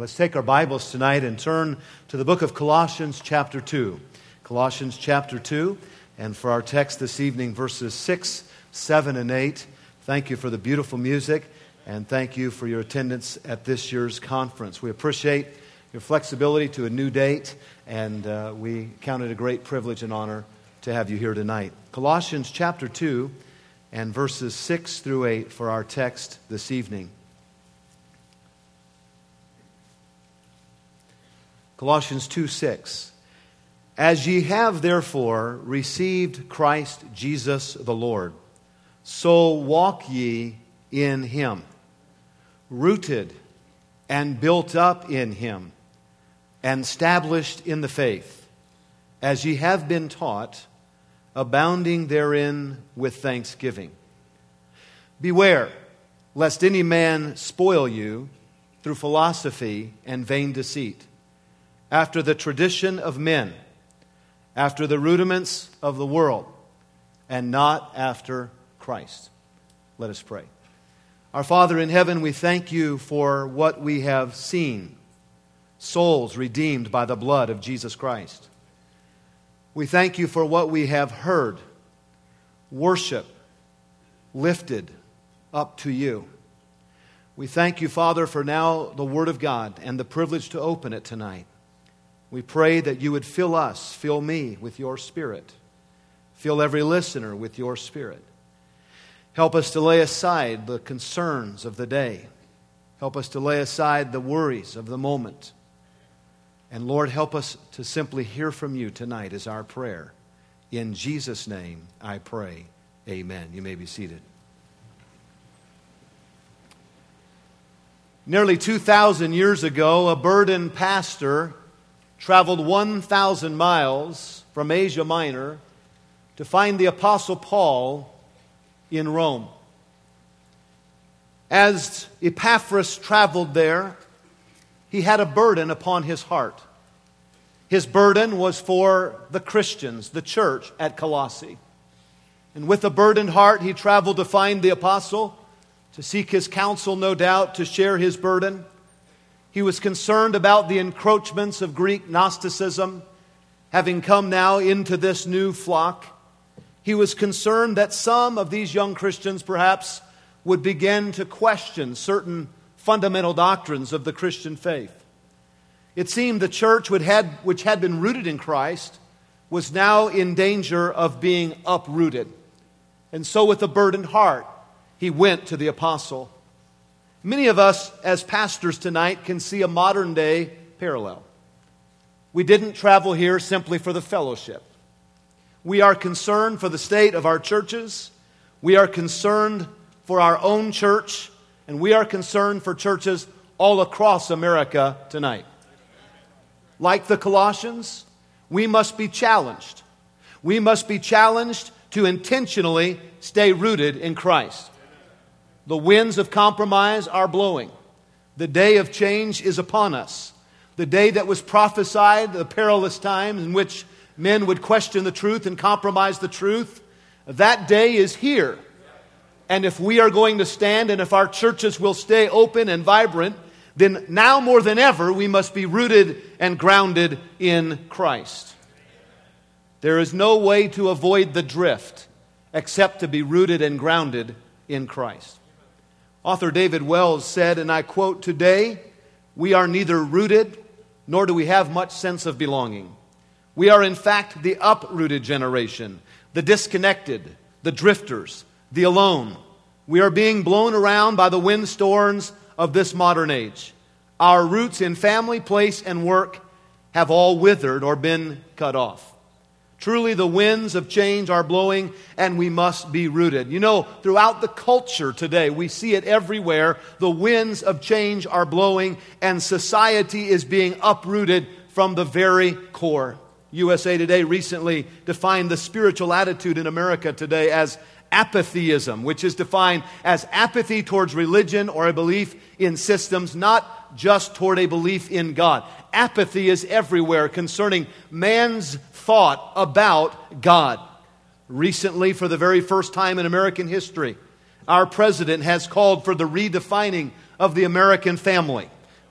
Let's take our Bibles tonight and turn to the book of Colossians chapter 2. Colossians chapter 2, and for our text this evening, verses 6, 7, and 8. Thank you for the beautiful music, and thank you for your attendance at this year's conference. We appreciate your flexibility to a new date, and we count it a great privilege and honor to have you here tonight. Colossians chapter 2, and verses 6 through 8 for our text this evening. Colossians 2:6. As ye have therefore received Christ Jesus the Lord, so walk ye in him, rooted and built up in him, and established in the faith, as ye have been taught, abounding therein with thanksgiving. Beware, lest any man spoil you through philosophy and vain deceit, after the tradition of men, after the rudiments of the world, and not after Christ. Let us pray. Our Father in heaven, we thank you for what we have seen, souls redeemed by the blood of Jesus Christ. We thank you for what we have heard, worship lifted up to you. We thank you, Father, for now the Word of God and the privilege to open it tonight. We pray that you would fill us, fill me with your Spirit. Fill every listener with your Spirit. Help us to lay aside the concerns of the day. Help us to lay aside the worries of the moment. And Lord, help us to simply hear from you tonight is our prayer. In Jesus' name I pray. Amen. You may be seated. Nearly 2,000 years ago, a burdened pastor traveled 1,000 miles from Asia Minor to find the Apostle Paul in Rome. As Epaphras traveled there, he had a burden upon his heart. His burden was for the Christians, the church at Colossae. And with a burdened heart, he traveled to find the apostle, to seek his counsel, no doubt, to share his burden. He was concerned about the encroachments of Greek Gnosticism, having come now into this new flock. He was concerned that some of these young Christians perhaps would begin to question certain fundamental doctrines of the Christian faith. It seemed the church which had been rooted in Christ was now in danger of being uprooted. And so with a burdened heart, he went to the apostle. Many of us as pastors tonight can see a modern day parallel. We didn't travel here simply for the fellowship. We are concerned for the state of our churches. We are concerned for our own church. And we are concerned for churches all across America tonight. Like the Colossians, we must be challenged. We must be challenged to intentionally stay rooted in Christ. The winds of compromise are blowing. The day of change is upon us. The day that was prophesied, the perilous time in which men would question the truth and compromise the truth, that day is here. And if we are going to stand and if our churches will stay open and vibrant, then now more than ever we must be rooted and grounded in Christ. There is no way to avoid the drift except to be rooted and grounded in Christ. Author David Wells said, and I quote, "Today, we are neither rooted nor do we have much sense of belonging. We are in fact the uprooted generation, the disconnected, the drifters, the alone. We are being blown around by the windstorms of this modern age. Our roots in family, place, and work have all withered or been cut off. Truly, the winds of change are blowing, and we must be rooted." You know, throughout the culture today, we see it everywhere. The winds of change are blowing, and society is being uprooted from the very core. USA Today recently defined the spiritual attitude in America today as apatheism, which is defined as apathy towards religion or a belief in systems, not just toward a belief in God. Apathy is everywhere concerning man's thought about God. Recently, for the very first time in American history, our president has called for the redefining of the American family.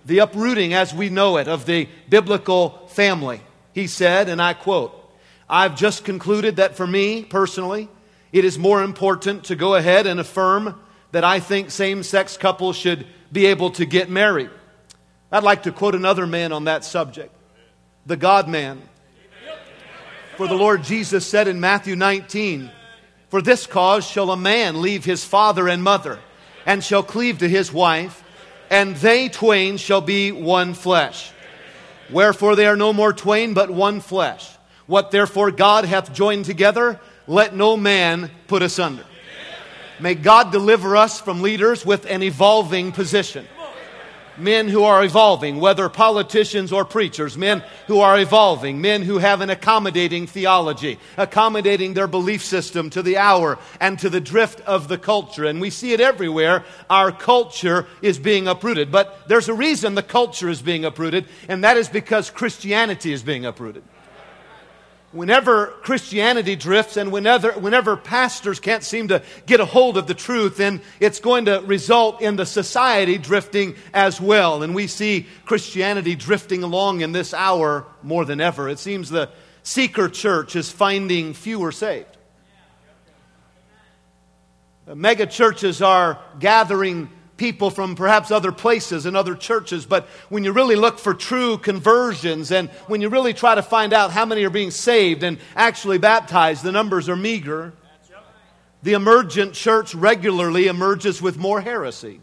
the uprooting as we know it of the biblical family. He said, and I quote, "I've just concluded that for me, personally, it is more important to go ahead and affirm that I think same-sex couples should be able to get married." I'd like to quote another man on that subject, the God-man. For the Lord Jesus said in Matthew 19, "For this cause shall a man leave his father and mother, and shall cleave to his wife, and they twain shall be one flesh. Wherefore they are no more twain, but one flesh. What therefore God hath joined together, let no man put asunder." May God deliver us from leaders with an evolving position. Men who are evolving, whether politicians or preachers, men who are evolving, men who have an accommodating theology, accommodating their belief system to the hour and to the drift of the culture. And we see it everywhere. Our culture is being uprooted. But there's a reason the culture is being uprooted, and that is because Christianity is being uprooted. Whenever Christianity drifts and whenever pastors can't seem to get a hold of the truth, then it's going to result in the society drifting as well. And we see Christianity drifting along in this hour more than ever. It seems the seeker church is finding fewer saved. Mega churches are gathering people from perhaps other places and other churches, but when you really look for true conversions and when you really try to find out how many are being saved and actually baptized, the numbers are meager. The emergent church regularly emerges with more heresy.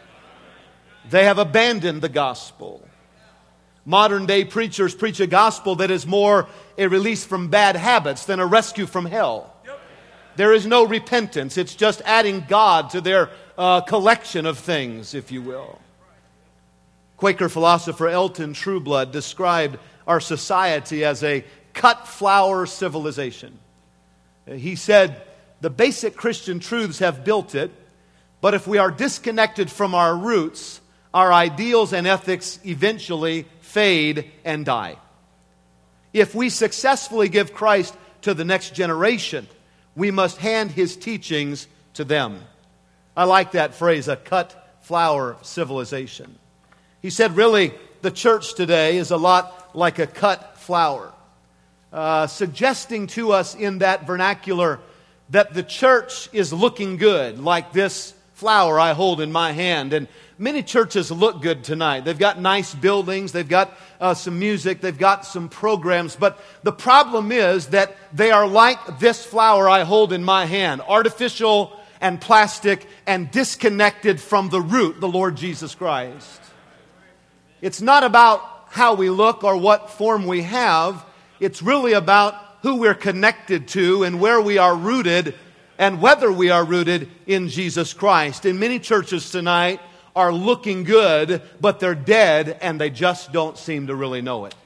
They have abandoned the gospel. Modern day preachers preach a gospel that is more a release from bad habits than a rescue from hell. There is no repentance. It's just adding God to their collection of things, if you will. Quaker philosopher Elton Trueblood described our society as a cut flower civilization. He said, "The basic Christian truths have built it, but if we are disconnected from our roots, our ideals and ethics eventually fade and die. If we successfully give Christ to the next generation, we must hand His teachings to them." I like that phrase, a cut flower civilization. He said, really, the church today is a lot like a cut flower, suggesting to us in that vernacular that the church is looking good, like this flower I hold in my hand. And many churches look good tonight. They've got nice buildings, they've got some music, they've got some programs. But the problem is that they are like this flower I hold in my hand, artificial and plastic and disconnected from the root, the Lord Jesus Christ. It's not about how we look or what form we have. It's really about who we're connected to and where we are rooted and whether we are rooted in Jesus Christ. And many churches tonight are looking good, but they're dead and they just don't seem to really know it.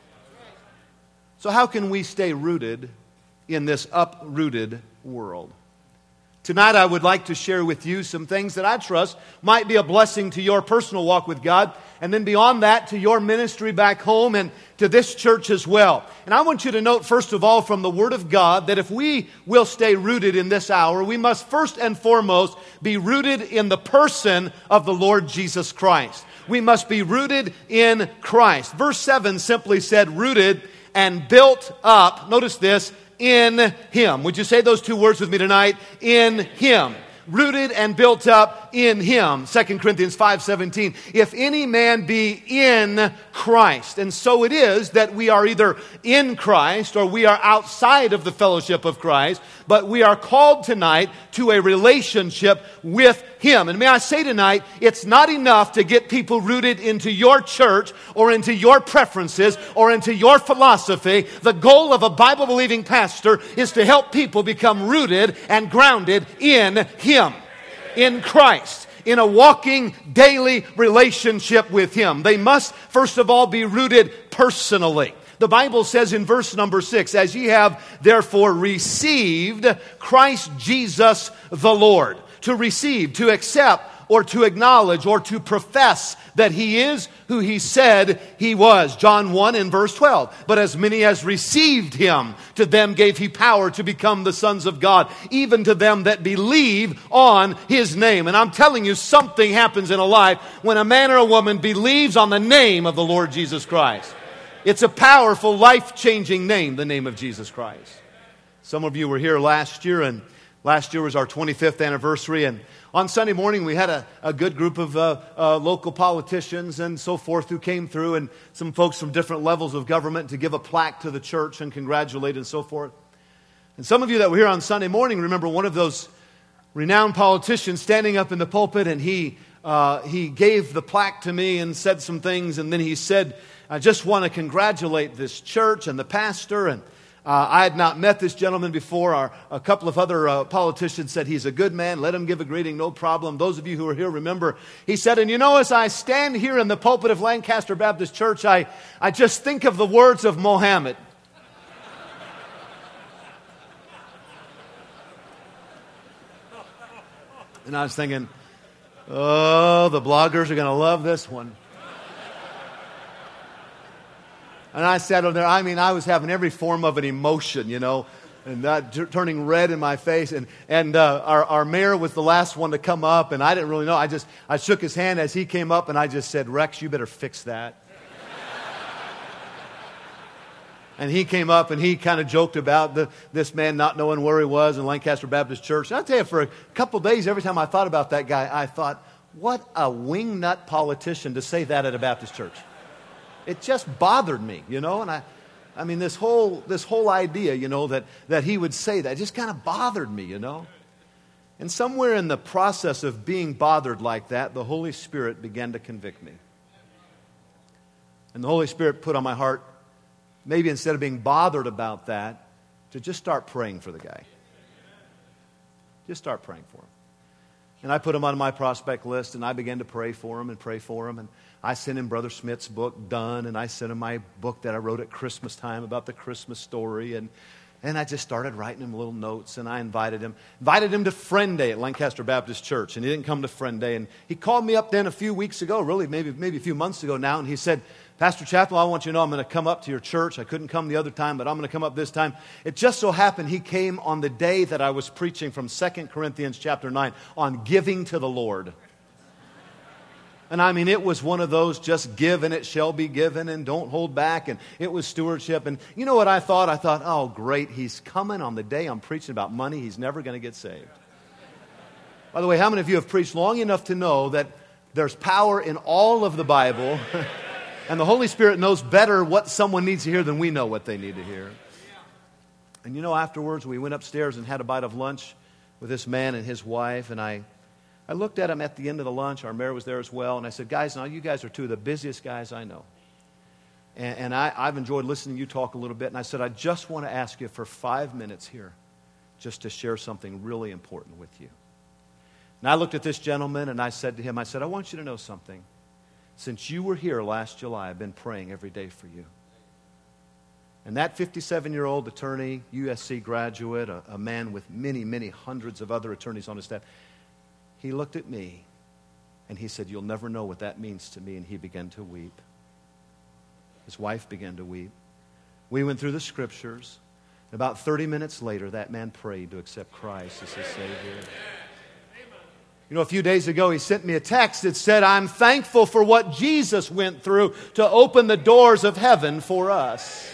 So how can we stay rooted in this uprooted world? Tonight I would like to share with you some things that I trust might be a blessing to your personal walk with God, and then beyond that to your ministry back home and to this church as well. And I want you to note first of all from the Word of God that if we will stay rooted in this hour, we must first and foremost be rooted in the person of the Lord Jesus Christ. We must be rooted in Christ. Verse 7 simply said, rooted and built up, notice this, in Him. Would you say those two words with me tonight? In Him. Rooted and built up in Him. 2 Corinthians 5:17. If any man be in Christ. And so it is that we are either in Christ or we are outside of the fellowship of Christ. But we are called tonight to a relationship with Him. And may I say tonight, it's not enough to get people rooted into your church or into your preferences or into your philosophy. The goal of a Bible-believing pastor is to help people become rooted and grounded in Him, in Christ, in a walking daily relationship with Him. They must, first of all, be rooted personally. The Bible says in verse number 6, as ye have therefore received Christ Jesus the Lord. To receive, to accept or to acknowledge or to profess that He is who He said He was. John 1 and verse 12. But as many as received Him, to them gave He power to become the sons of God, even to them that believe on His name. And I'm telling you, something happens in a life when a man or a woman believes on the name of the Lord Jesus Christ. It's a powerful, life-changing name, the name of Jesus Christ. Some of you were here last year, and last year was our 25th anniversary, and on Sunday morning, we had a good group of local politicians and so forth who came through, and some folks from different levels of government to give a plaque to the church and congratulate and so forth. And some of you that were here on Sunday morning remember one of those renowned politicians standing up in the pulpit, and he gave the plaque to me and said some things, and then he said, I just want to congratulate this church and the pastor, and I had not met this gentleman before. A couple of other politicians said he's a good man. Let him give a greeting, no problem. Those of you who are here remember, he said, and you know, as I stand here in the pulpit of Lancaster Baptist Church, I just think of the words of Mohammed. And I was thinking, oh, the bloggers are going to love this one. And I sat over there, I was having every form of an emotion, you know, and that turning red in my face. And our mayor was the last one to come up, and I didn't really know. I shook his hand as he came up, and I just said, Rex, you better fix that. And he came up, and he kind of joked about this man not knowing where he was in Lancaster Baptist Church. And I'll tell you, for a couple of days, every time I thought about that guy, I thought, what a wingnut politician to say that at a Baptist church. It just bothered me, you know, and I mean, this whole idea, you know, that he would say that just kind of bothered me, you know. And somewhere in the process of being bothered like that, the Holy Spirit began to convict me. And the Holy Spirit put on my heart, maybe instead of being bothered about that, to just start praying for the guy. Just start praying for him. And I put him on my prospect list, and I began to pray for him. And I sent him Brother Smith's book, Done, and I sent him my book that I wrote at Christmas time about the Christmas story. And I just started writing him little notes, and I invited him to Friend Day at Lancaster Baptist Church. And he didn't come to Friend Day. And he called me up then a few weeks ago, really maybe a few months ago now, and he said, Pastor Chappell, I want you to know I'm going to come up to your church. I couldn't come the other time, but I'm going to come up this time. It just so happened he came on the day that I was preaching from 2 Corinthians chapter 9 on giving to the Lord. And I mean, it was one of those just give and it shall be given and don't hold back. And it was stewardship. And you know what I thought? I thought, oh, great. He's coming on the day I'm preaching about money. He's never going to get saved. By the way, how many of you have preached long enough to know that there's power in all of the Bible and the Holy Spirit knows better what someone needs to hear than we know what they need to hear? And you know, afterwards we went upstairs and had a bite of lunch with this man and his wife. And I looked at him at the end of the lunch. Our mayor was there as well. And I said, guys, now you guys are two of the busiest guys I know. And I've enjoyed listening to you talk a little bit. And I said, I just want to ask you for 5 minutes here just to share something really important with you. And I looked at this gentleman and I said to him, I want you to know something. Since you were here last July, I've been praying every day for you. And that 57-year-old attorney, USC graduate, a man with many, many hundreds of other attorneys on his staff, he looked at me and he said, you'll never know what that means to me. And he began to weep. His wife began to weep. We went through the scriptures. And about 30 minutes later, that man prayed to accept Christ as his Savior. You know, a few days ago, he sent me a text that said, I'm thankful for what Jesus went through to open the doors of heaven for us.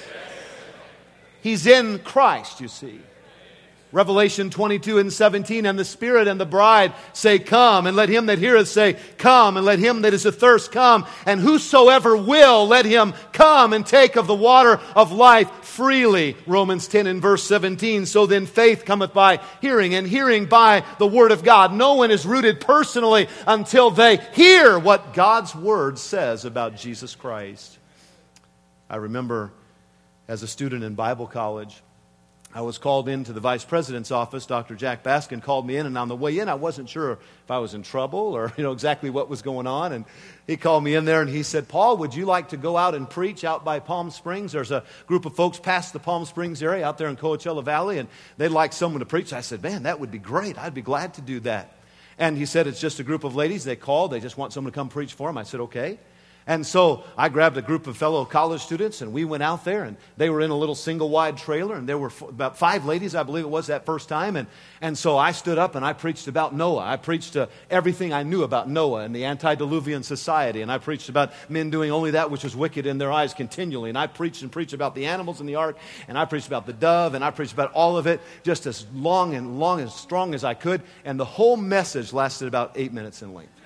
He's in Christ, you see. Revelation 22 and 17, and the Spirit and the bride say, come, and let him that heareth say, come, and let him that is athirst come, and whosoever will, let him come and take of the water of life freely. Romans 10 and verse 17, so then faith cometh by hearing, and hearing by the Word of God. No one is rooted personally until they hear what God's Word says about Jesus Christ. I remember as a student in Bible college, I was called into the vice president's office. Dr. Jack Baskin called me in, and on the way in, I wasn't sure if I was in trouble or exactly what was going on. And he called me in there, and he said, Paul, would you like to go out and preach out by Palm Springs? There's a group of folks past the Palm Springs area out there in Coachella Valley, and they'd like someone to preach. I said, man, that would be great. I'd be glad to do that. And he said, it's just a group of ladies. They called. They just want someone to come preach for them. I said, okay. And so I grabbed a group of fellow college students, and we went out there, and they were in a little single-wide trailer, and there were about 5 ladies, I believe it was, that first time. And so I stood up, and I preached about Noah. I preached everything I knew about Noah and the antediluvian society, and I preached about men doing only that which was wicked in their eyes continually. And I preached about the animals in the ark, and I preached about the dove, and I preached about all of it just as long and strong as I could. And the whole message lasted about 8 minutes in length.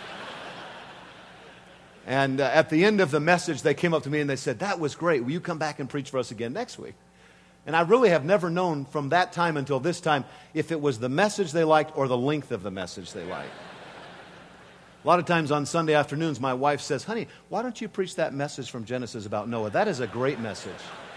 And at the end of the message, they came up to me and they said, that was great. Will you come back and preach for us again next week? And I really have never known from that time until this time if it was the message they liked or the length of the message they liked. A lot of times on Sunday afternoons, my wife says, honey, why don't you preach that message from Genesis about Noah? That is a great message.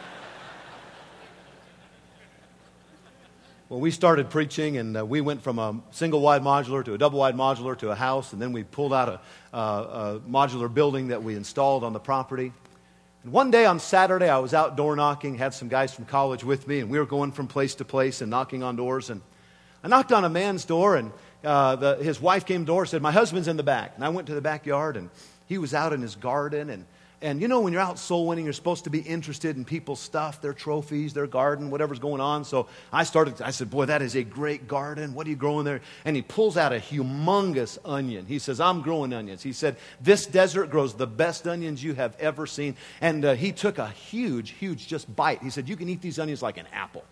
Well, we started preaching, and we went from a single-wide modular to a double-wide modular to a house, and then we pulled out a modular building that we installed on the property. And one day on Saturday, I was out door knocking, had some guys from college with me, and we were going from place to place and knocking on doors. And I knocked on a man's door, and his wife came to the door and said, my husband's in the back. And I went to the backyard, and he was out in his garden, and you know, when you're out soul winning, you're supposed to be interested in people's stuff, their trophies, their garden, whatever's going on. So I said, boy, that is a great garden. What are you growing there? And he pulls out a humongous onion. He says, I'm growing onions. He said, this desert grows the best onions you have ever seen. And he took a huge just bite. He said, you can eat these onions like an apple.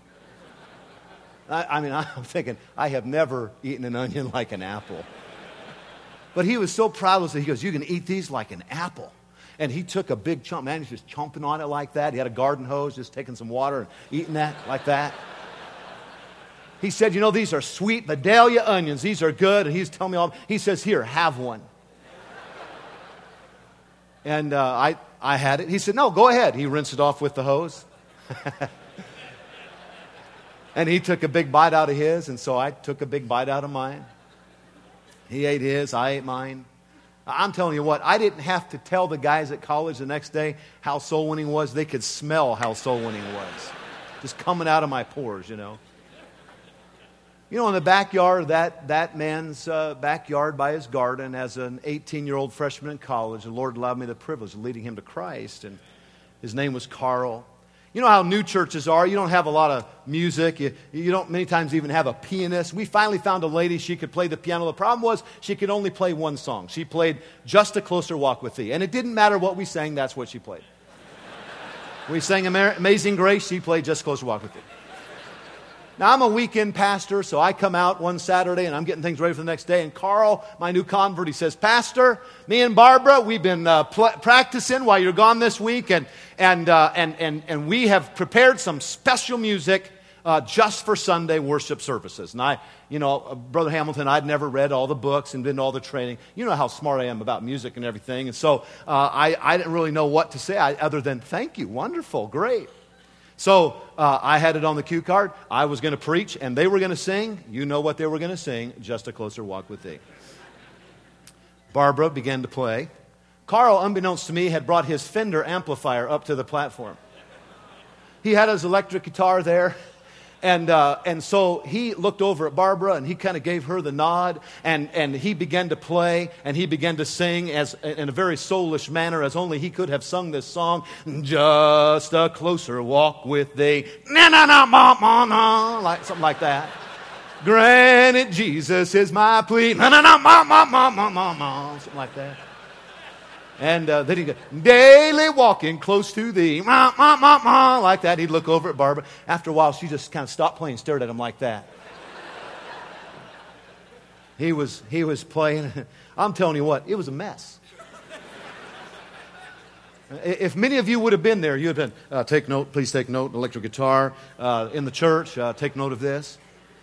I'm thinking, I have never eaten an onion like an apple. But he was so proud of it. He goes, you can eat these like an apple. And he took a big chunk, man, he was just chomping on it like that. He had a garden hose, just taking some water and eating that like that. He said, you know, these are sweet Vidalia onions. These are good. And he's telling me all, he says, here, have one. And I had it. He said, no, go ahead. He rinsed it off with the hose. And he took a big bite out of his, and so I took a big bite out of mine. He ate his, I ate mine. I'm telling you what, I didn't have to tell the guys at college the next day how soul winning was. They could smell how soul winning was. Just coming out of my pores, you know. You know, in the backyard, that man's backyard by his garden, as an 18-year-old freshman in college, the Lord allowed me the privilege of leading him to Christ. And his name was Carl. You know how new churches are. You don't have a lot of music. You don't many times even have a pianist. We finally found a lady. She could play the piano. The problem was she could only play one song. She played Just a Closer Walk with Thee. And it didn't matter what we sang. That's what she played. We sang Amazing Grace. She played Just a Closer Walk with Thee. Now, I'm a weekend pastor, so I come out one Saturday, and I'm getting things ready for the next day. And Carl, my new convert, he says, Pastor, me and Barbara, we've been practicing while you're gone this week, and we have prepared some special music just for Sunday worship services. And I, you know, Brother Hamilton, I'd never read all the books and been to all the training. You know how smart I am about music and everything. And so I didn't really know what to say other than, thank you, wonderful, great. So I had it on the cue card. I was going to preach, and they were going to sing. You know what they were going to sing, Just a Closer Walk with Thee. Barbara began to play. Carl, unbeknownst to me, had brought his Fender amplifier up to the platform. He had his electric guitar there. And so he looked over at Barbara, and he kind of gave her the nod, and he began to play, and he began to sing in a very soulish manner, as only he could have sung this song. Just a closer walk with thee, na na na ma ma na, like something like that. Granted, Jesus is my plea, na na na ma ma ma ma ma ma, something like that. And then he'd go, daily walking close to thee, ma, ma, ma, ma, like that. He'd look over at Barbara. After a while, she just kind of stopped playing, stared at him like that. He was playing. I'm telling you what, it was a mess. If many of you would have been there, you would have been, take note, please take note, electric guitar in the church, take note of this.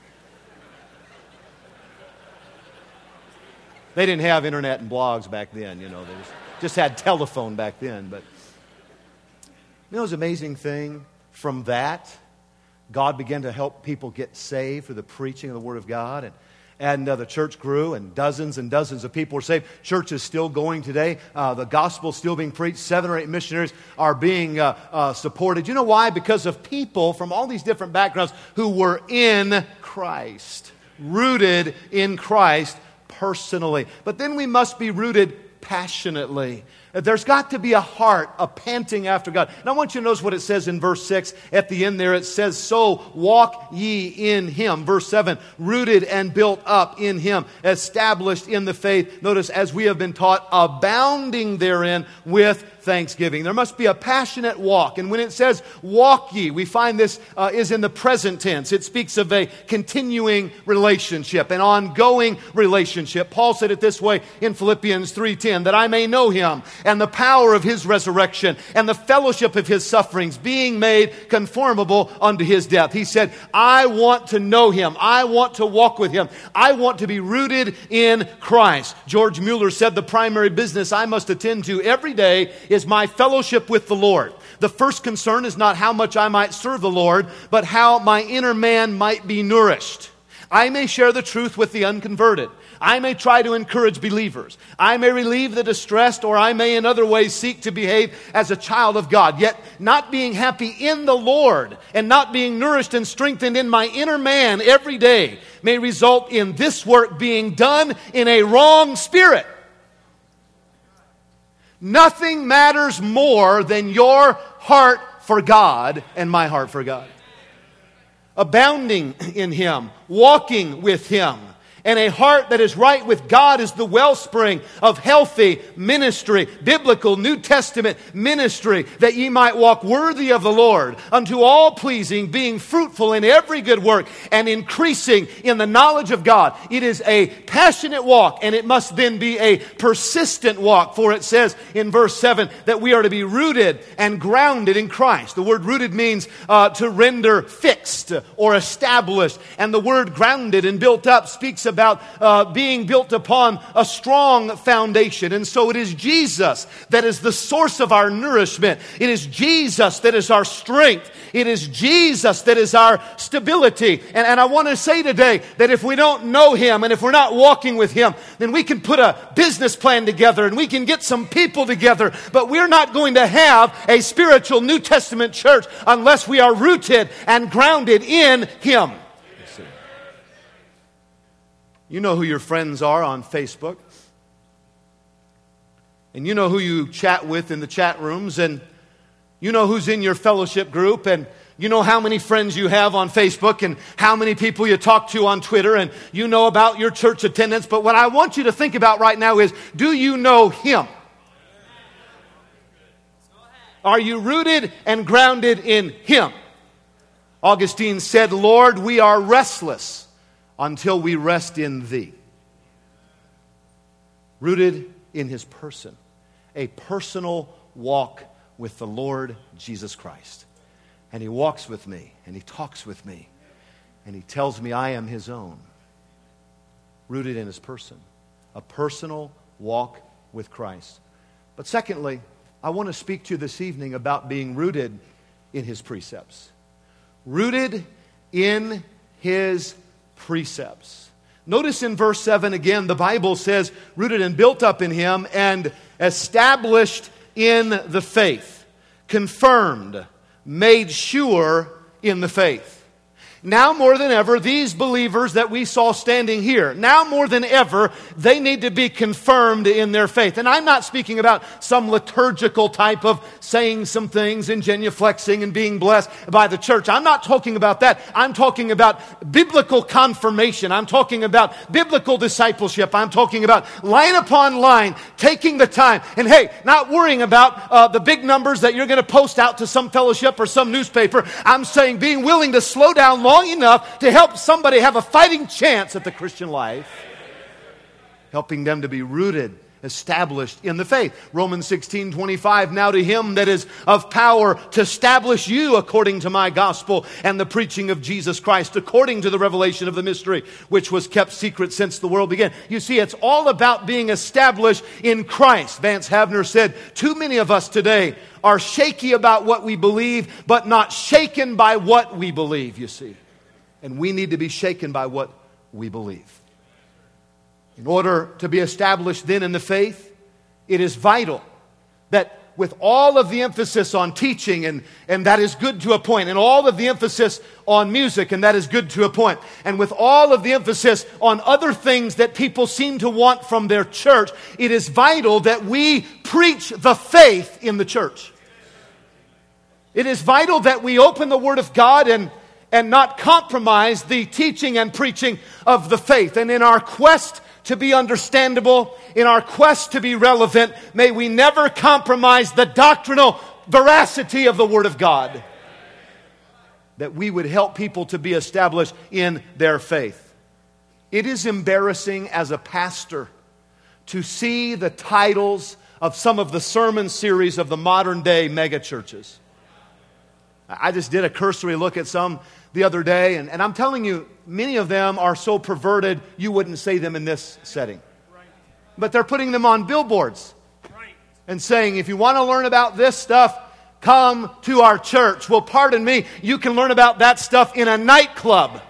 They didn't have internet and blogs back then, you know. They just had telephone back then. But you know, it was an amazing thing. From that, God began to help people get saved through the preaching of the Word of God. And the church grew, and dozens of people were saved. Church is still going today. The gospel is still being preached. 7 or 8 missionaries are being supported. You know why? Because of people from all these different backgrounds who were in Christ. rooted in Christ personally. But then we must be rooted passionately. There's got to be a heart, a panting after God. And I want you to notice what it says in verse 6. At the end there it says, so walk ye in Him. Verse 7, rooted and built up in Him, established in the faith. Notice, as we have been taught, abounding therein with thanksgiving. There must be a passionate walk. And when it says walk ye, we find this is in the present tense. It speaks of a continuing relationship, an ongoing relationship. Paul said it this way in Philippians 3:10, that I may know Him and the power of His resurrection and the fellowship of His sufferings, being made conformable unto His death. He said, I want to know Him. I want to walk with Him. I want to be rooted in Christ. George Mueller said, the primary business I must attend to every day is my fellowship with the Lord. The first concern is not how much I might serve the Lord, but how my inner man might be nourished. I may share the truth with the unconverted. I may try to encourage believers. I may relieve the distressed, or I may in other ways seek to behave as a child of God. Yet not being happy in the Lord and not being nourished and strengthened in my inner man every day may result in this work being done in a wrong spirit. Nothing matters more than your heart for God and my heart for God. Abounding in Him, walking with Him, and a heart that is right with God is the wellspring of healthy ministry, biblical New Testament ministry, that ye might walk worthy of the Lord, unto all pleasing, being fruitful in every good work, and increasing in the knowledge of God. It is a passionate walk, and it must then be a persistent walk, for it says in verse 7 that we are to be rooted and grounded in Christ. The word rooted means to render fixed or established, and the word grounded and built up speaks about being built upon a strong foundation. And so it is Jesus that is the source of our nourishment. It is Jesus that is our strength. It is Jesus that is our stability. And I want to say today that if we don't know Him and if we're not walking with Him, then we can put a business plan together and we can get some people together, but we're not going to have a spiritual New Testament church unless we are rooted and grounded in Him. You know who your friends are on Facebook. And you know who you chat with in the chat rooms. And you know who's in your fellowship group. And you know how many friends you have on Facebook and how many people you talk to on Twitter. And you know about your church attendance. But what I want you to think about right now is, do you know Him? Are you rooted and grounded in Him? Augustine said, Lord, we are restless until we rest in Thee. Rooted in His person. A personal walk with the Lord Jesus Christ. And He walks with me, and He talks with me, and He tells me I am His own. Rooted in His person. A personal walk with Christ. But secondly, I want to speak to you this evening about being rooted in His precepts. Rooted in His precepts. Notice in verse 7 again, the Bible says, rooted and built up in Him and established in the faith, confirmed, made sure in the faith. Now more than ever, these believers that we saw standing here, now more than ever, they need to be confirmed in their faith. And I'm not speaking about some liturgical type of saying some things and genuflexing and being blessed by the church. I'm not talking about that. I'm talking about biblical confirmation. I'm talking about biblical discipleship. I'm talking about line upon line, taking the time. And hey, not worrying about the big numbers that you're going to post out to some fellowship or some newspaper. I'm saying being willing to slow down long enough to help somebody have a fighting chance at the Christian life. Helping them to be rooted, established in the faith. Romans 16:25, now to Him that is of power to establish you according to my gospel and the preaching of Jesus Christ, according to the revelation of the mystery, which was kept secret since the world began. You see, it's all about being established in Christ. Vance Havner said, too many of us today are shaky about what we believe, but not shaken by what we believe, you see. And we need to be shaken by what we believe. In order to be established then in the faith, it is vital that with all of the emphasis on teaching, and that is good to a point, and all of the emphasis on music, and that is good to a point, and with all of the emphasis on other things that people seem to want from their church, it is vital that we preach the faith in the church. It is vital that we open the Word of God and not compromise the teaching and preaching of the faith. And in our quest to be understandable, in our quest to be relevant, may we never compromise the doctrinal veracity of the Word of God. That we would help people to be established in their faith. It is embarrassing as a pastor to see the titles of some of the sermon series of the modern day megachurches. I just did a cursory look at some the other day, and I'm telling you, many of them are so perverted, you wouldn't say them in this setting. But they're putting them on billboards and saying, if you want to learn about this stuff, come to our church. Well, pardon me, you can learn about that stuff in a nightclub.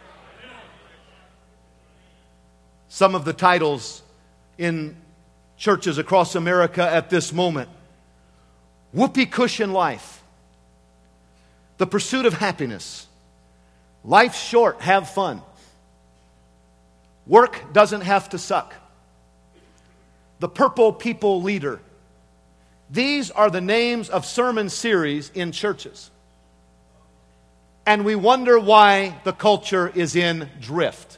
Some of the titles in churches across America at this moment: Whoopee Cushion Life, The Pursuit of Happiness, Life's Short, Have Fun, Work Doesn't Have to Suck, The Purple People Leader. These are the names of sermon series in churches. And we wonder why the culture is in drift.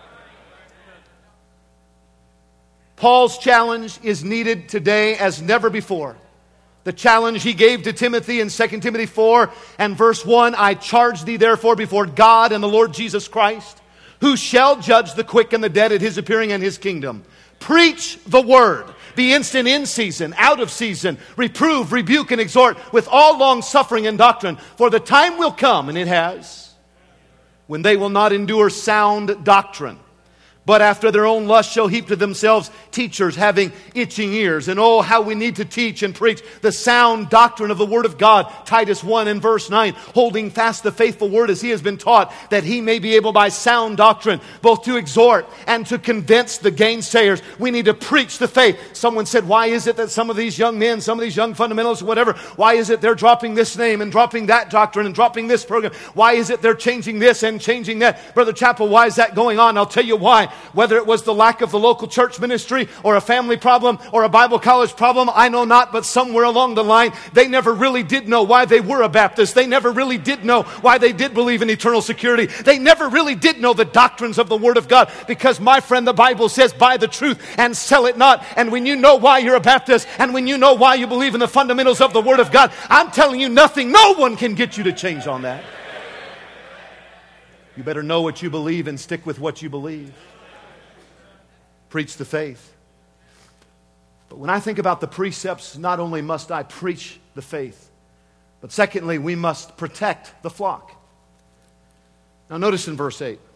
Paul's challenge is needed today as never before. The challenge he gave to Timothy in 2 Timothy 4 and verse 1, I charge thee therefore before God and the Lord Jesus Christ, who shall judge the quick and the dead at his appearing and his kingdom. Preach the word. Be instant in season, out of season. Reprove, rebuke, and exhort with all long suffering and doctrine. For the time will come, and it has, when they will not endure sound doctrine, but after their own lust shall heap to themselves teachers having itching ears. And oh, how we need to teach and preach the sound doctrine of the Word of God. Titus 1 and verse 9, holding fast the faithful word as he has been taught, that he may be able by sound doctrine both to exhort and to convince the gainsayers. We need to preach the faith. Someone said, why is it that some of these young men, some of these young fundamentalists, whatever, why is it they're dropping this name and dropping that doctrine and dropping this program? Why is it they're changing this and changing that? Brother Chappell, why is that going on? I'll tell you why. Whether it was the lack of the local church ministry or a family problem or a Bible college problem, I know not, but somewhere along the line, they never really did know why they were a Baptist. They never really did know why they did believe in eternal security. They never really did know the doctrines of the Word of God, because, my friend, the Bible says, buy the truth and sell it not. And when you know why you're a Baptist and when you know why you believe in the fundamentals of the Word of God, I'm telling you, no one can get you to change on that. You better know what you believe and stick with what you believe. Preach the faith. But when I think about the precepts, not only must I preach the faith, but secondly, we must protect the flock. Now notice in verse 8,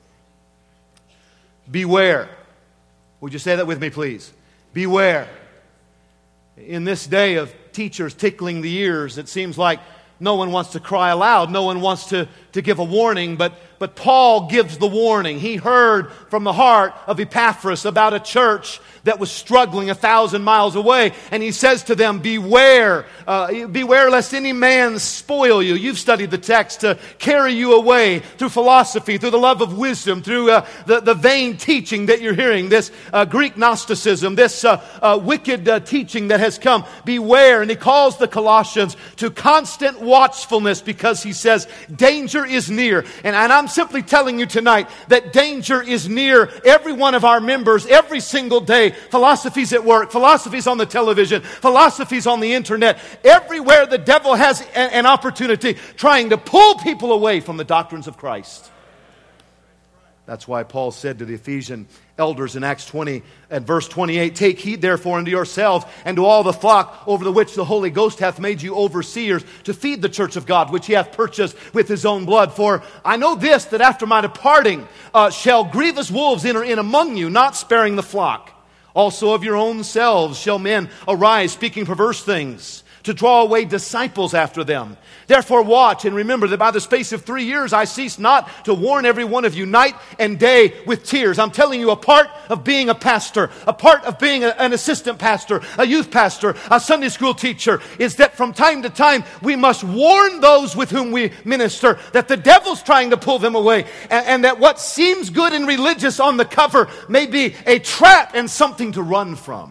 beware. Would you say that with me, please? Beware. In this day of teachers tickling the ears, it seems like no one wants to cry aloud. No one wants to give a warning, but Paul gives the warning. He heard from the heart of Epaphras about a church that was struggling 1,000 miles away, and he says to them, beware lest any man spoil you. You've studied the text, to carry you away through philosophy, through the love of wisdom, through the vain teaching that you're hearing, this Greek Gnosticism, this wicked teaching that has come. Beware. And he calls the Colossians to constant watchfulness, because he says danger is near. And I'm simply telling you tonight that danger is near every one of our members every single day. Philosophies at work, philosophies on the television, philosophies on the internet. Everywhere the devil has an opportunity, trying to pull people away from the doctrines of Christ. That's why Paul said to the Ephesian elders in Acts 20 and verse 28, take heed therefore unto yourselves and to all the flock over the which the Holy Ghost hath made you overseers, to feed the church of God, which he hath purchased with his own blood. For I know this, that after my departing shall grievous wolves enter in among you, not sparing the flock. Also of your own selves shall men arise, speaking perverse things, to draw away disciples after them. Therefore watch and remember that by the space of 3 years I cease not to warn every one of you night and day with tears. I'm telling you, a part of being a pastor, a part of being an assistant pastor, a youth pastor, a Sunday school teacher, is that from time to time we must warn those with whom we minister that the devil's trying to pull them away, and that what seems good and religious on the cover may be a trap and something to run from.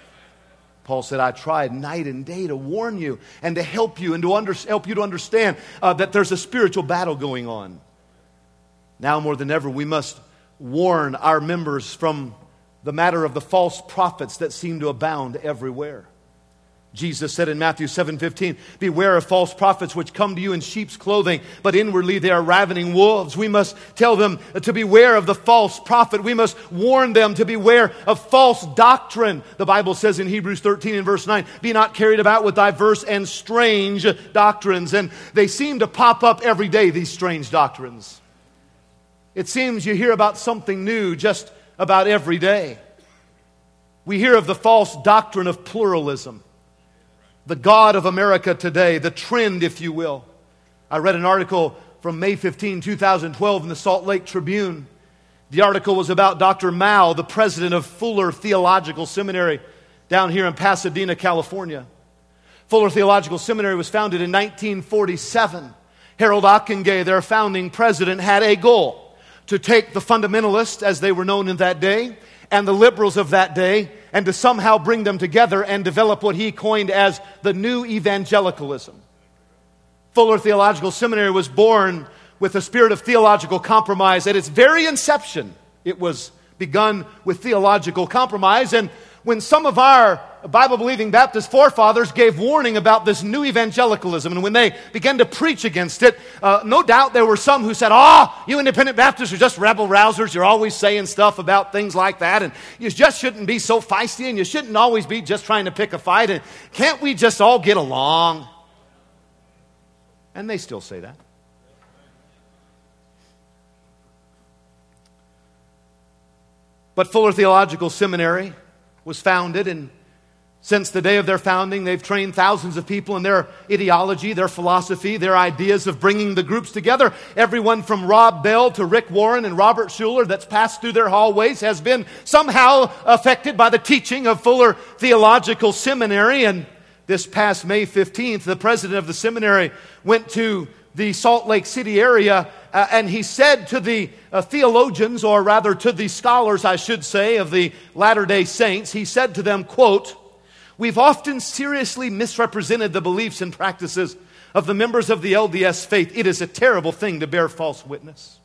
Paul said, I tried night and day to warn you and to help you and to help you to understand that there's a spiritual battle going on. Now more than ever, we must warn our members from the matter of the false prophets that seem to abound everywhere. Jesus said in Matthew 7:15, beware of false prophets which come to you in sheep's clothing, but inwardly they are ravening wolves. We must tell them to beware of the false prophet. We must warn them to beware of false doctrine. The Bible says in Hebrews 13 and verse 9, be not carried about with diverse and strange doctrines. And they seem to pop up every day, these strange doctrines. It seems you hear about something new just about every day. We hear of the false doctrine of pluralism. The God of America today, the trend, if you will. I read an article from May 15, 2012 in the Salt Lake Tribune. The article was about Dr. Mao, the president of Fuller Theological Seminary down here in Pasadena, California. Fuller Theological Seminary was founded in 1947. Harold Ockenga, their founding president, had a goal to take the fundamentalists, as they were known in that day, and the liberals of that day, and to somehow bring them together and develop what he coined as the new evangelicalism. Fuller Theological Seminary was born with a spirit of theological compromise. At its very inception, it was begun with theological compromise. And when some of our Bible-believing Baptist forefathers gave warning about this new evangelicalism, and when they began to preach against it, no doubt there were some who said, you independent Baptists are just rebel-rousers. You're always saying stuff about things like that, and you just shouldn't be so feisty, and you shouldn't always be just trying to pick a fight, and can't we just all get along? And they still say that. But Fuller Theological Seminary was founded, and since the day of their founding, they've trained thousands of people in their ideology, their philosophy, their ideas of bringing the groups together. Everyone from Rob Bell to Rick Warren and Robert Schuller that's passed through their hallways has been somehow affected by the teaching of Fuller Theological Seminary. And this past May 15th, the president of the seminary went to the Salt Lake City area, and he said to the theologians, or rather to the scholars, I should say, of the Latter-day Saints, he said to them, quote, we've often seriously misrepresented the beliefs and practices of the members of the LDS faith. It is a terrible thing to bear false witness.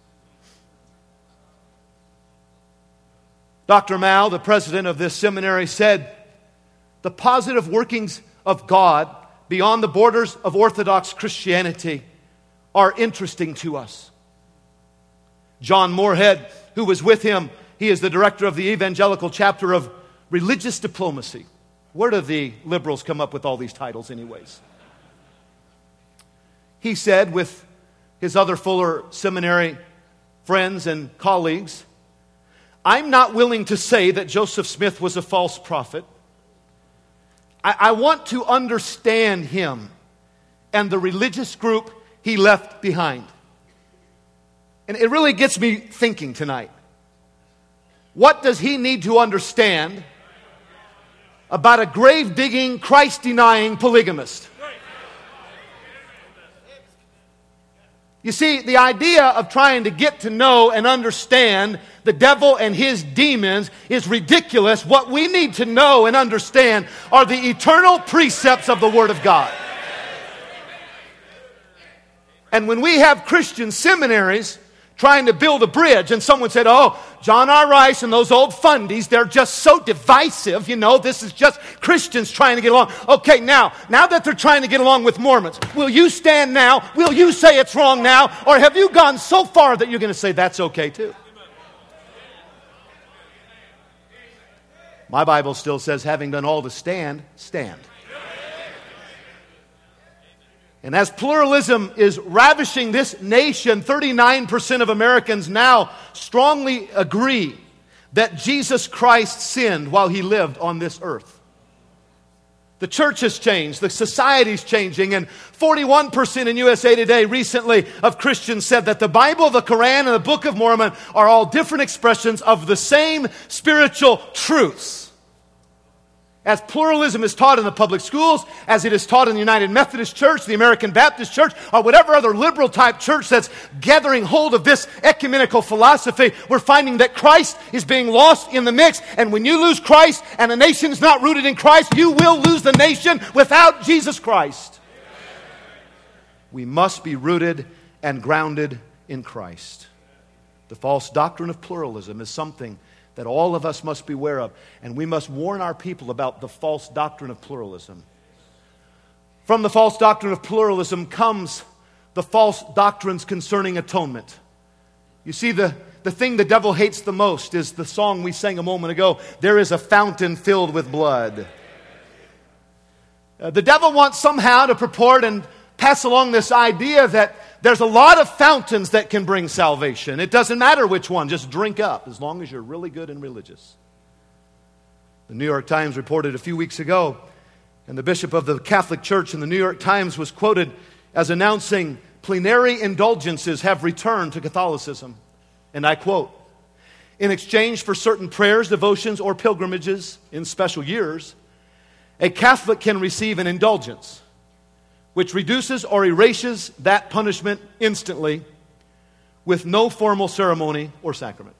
Dr. Mao, the president of this seminary, said, the positive workings of God beyond the borders of Orthodox Christianity are interesting to us. John Moorhead, who was with him, he is the director of the evangelical chapter of religious diplomacy. Where do the liberals come up with all these titles anyways? He said with his other Fuller Seminary friends and colleagues, I'm not willing to say that Joseph Smith was a false prophet. I want to understand him and the religious group he left behind. And it really gets me thinking tonight. What does he need to understand about a grave-digging, Christ-denying polygamist? You see, the idea of trying to get to know and understand the devil and his demons is ridiculous. What we need to know and understand are the eternal precepts of the Word of God. And when we have Christian seminaries trying to build a bridge, and someone said, John R. Rice and those old fundies, they're just so divisive, this is just Christians trying to get along. Okay, now that they're trying to get along with Mormons, will you stand now? Will you say it's wrong now? Or have you gone so far that you're going to say that's okay too? My Bible still says, having done all to stand, stand. And as pluralism is ravishing this nation, 39% of Americans now strongly agree that Jesus Christ sinned while he lived on this earth. The church has changed. The society's changing. And 41% in USA Today recently of Christians said that the Bible, the Quran, and the Book of Mormon are all different expressions of the same spiritual truths. As pluralism is taught in the public schools, as it is taught in the United Methodist Church, the American Baptist Church, or whatever other liberal type church that's gathering hold of this ecumenical philosophy, we're finding that Christ is being lost in the mix. And when you lose Christ and a nation's not rooted in Christ, you will lose the nation without Jesus Christ. We must be rooted and grounded in Christ. The false doctrine of pluralism is something that all of us must beware of. And we must warn our people about the false doctrine of pluralism. From the false doctrine of pluralism comes the false doctrines concerning atonement. You see, the thing the devil hates the most is the song we sang a moment ago, "There is a fountain filled with blood." The devil wants somehow to purport and pass along this idea that there's a lot of fountains that can bring salvation. It doesn't matter which one, just drink up as long as you're really good and religious. The New York Times reported a few weeks ago, and the bishop of the Catholic Church in the New York Times was quoted as announcing plenary indulgences have returned to Catholicism. And I quote, "In exchange for certain prayers, devotions, or pilgrimages in special years, a Catholic can receive an indulgence, which reduces or erases that punishment instantly with no formal ceremony or sacrament."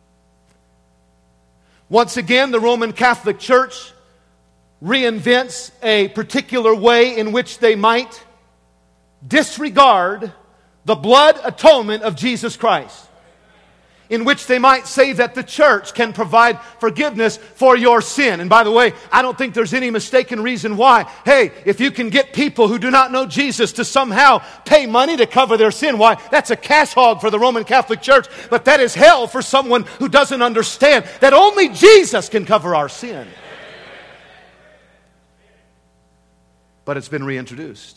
Once again, the Roman Catholic Church reinvents a particular way in which they might disregard the blood atonement of Jesus Christ, in which they might say that the church can provide forgiveness for your sin. And by the way, I don't think there's any mistaken reason why. Hey, if you can get people who do not know Jesus to somehow pay money to cover their sin, why, that's a cash hog for the Roman Catholic Church. But that is hell for someone who doesn't understand that only Jesus can cover our sin. But it's been reintroduced.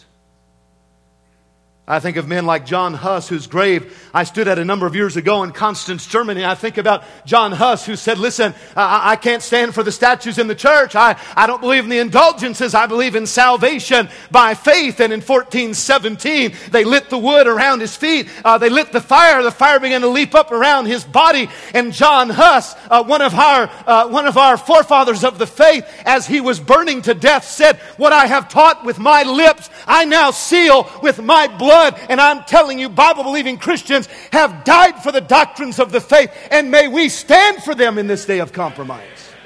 I think of men like John Huss, whose grave I stood at a number of years ago in Constance, Germany. I think about John Huss, who said, listen, I can't stand for the statues in the church. I don't believe in the indulgences. I believe in salvation by faith. And in 1417, they lit the wood around his feet. They lit the fire. The fire began to leap up around his body. And John Huss, one of our forefathers of the faith, as he was burning to death, said, "What I have taught with my lips, I now seal with my blood." And I'm telling you, Bible-believing Christians have died for the doctrines of the faith, and may we stand for them in this day of compromise.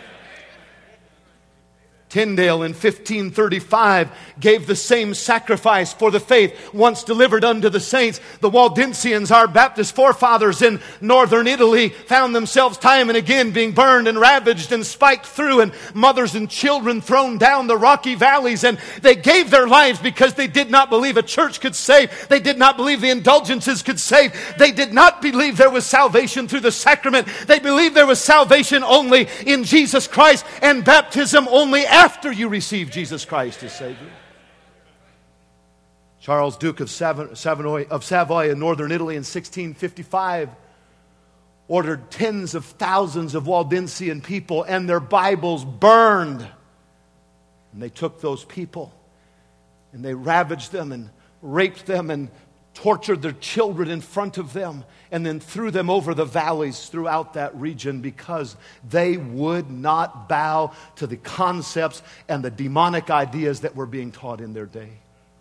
Tyndale in 1535 gave the same sacrifice for the faith once delivered unto the saints. The Waldensians, our Baptist forefathers in northern Italy, found themselves time and again being burned and ravaged and spiked through, and mothers and children thrown down the rocky valleys. And they gave their lives because they did not believe a church could save. They did not believe the indulgences could save. They did not believe there was salvation through the sacrament. They believed there was salvation only in Jesus Christ, and baptism only after you receive Jesus Christ as Savior. Charles, Duke of Savoy in northern Italy in 1655 ordered tens of thousands of Waldensian people and their Bibles burned. And they took those people and they ravaged them and raped them and tortured their children in front of them, and then threw them over the valleys throughout that region because they would not bow to the concepts and the demonic ideas that were being taught in their day.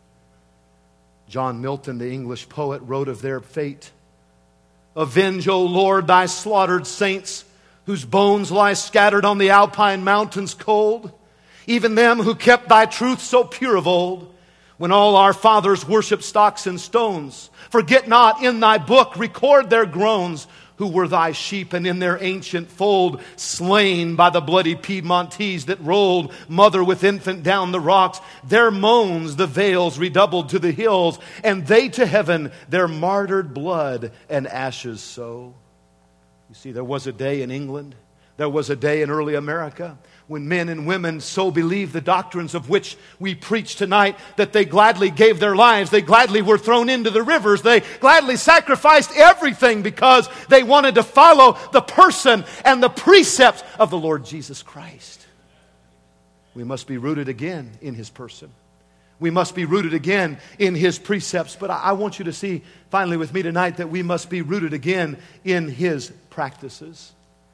John Milton, the English poet, wrote of their fate, "Avenge, O Lord, thy slaughtered saints, whose bones lie scattered on the Alpine mountains cold, even them who kept thy truth so pure of old, when all our fathers worship stocks and stones. Forget not in thy book, record their groans, who were thy sheep, and in their ancient fold, slain by the bloody Piedmontese that rolled mother with infant down the rocks. Their moans the vales redoubled to the hills, and they to heaven their martyred blood and ashes sow." You see, there was a day in England, there was a day in early America, when men and women so believed the doctrines of which we preach tonight that they gladly gave their lives. They gladly were thrown into the rivers. They gladly sacrificed everything because they wanted to follow the person and the precepts of the Lord Jesus Christ. we must be rooted again in His person. We must be rooted again in His precepts. But I want you to see finally with me tonight that we must be rooted again in His practices.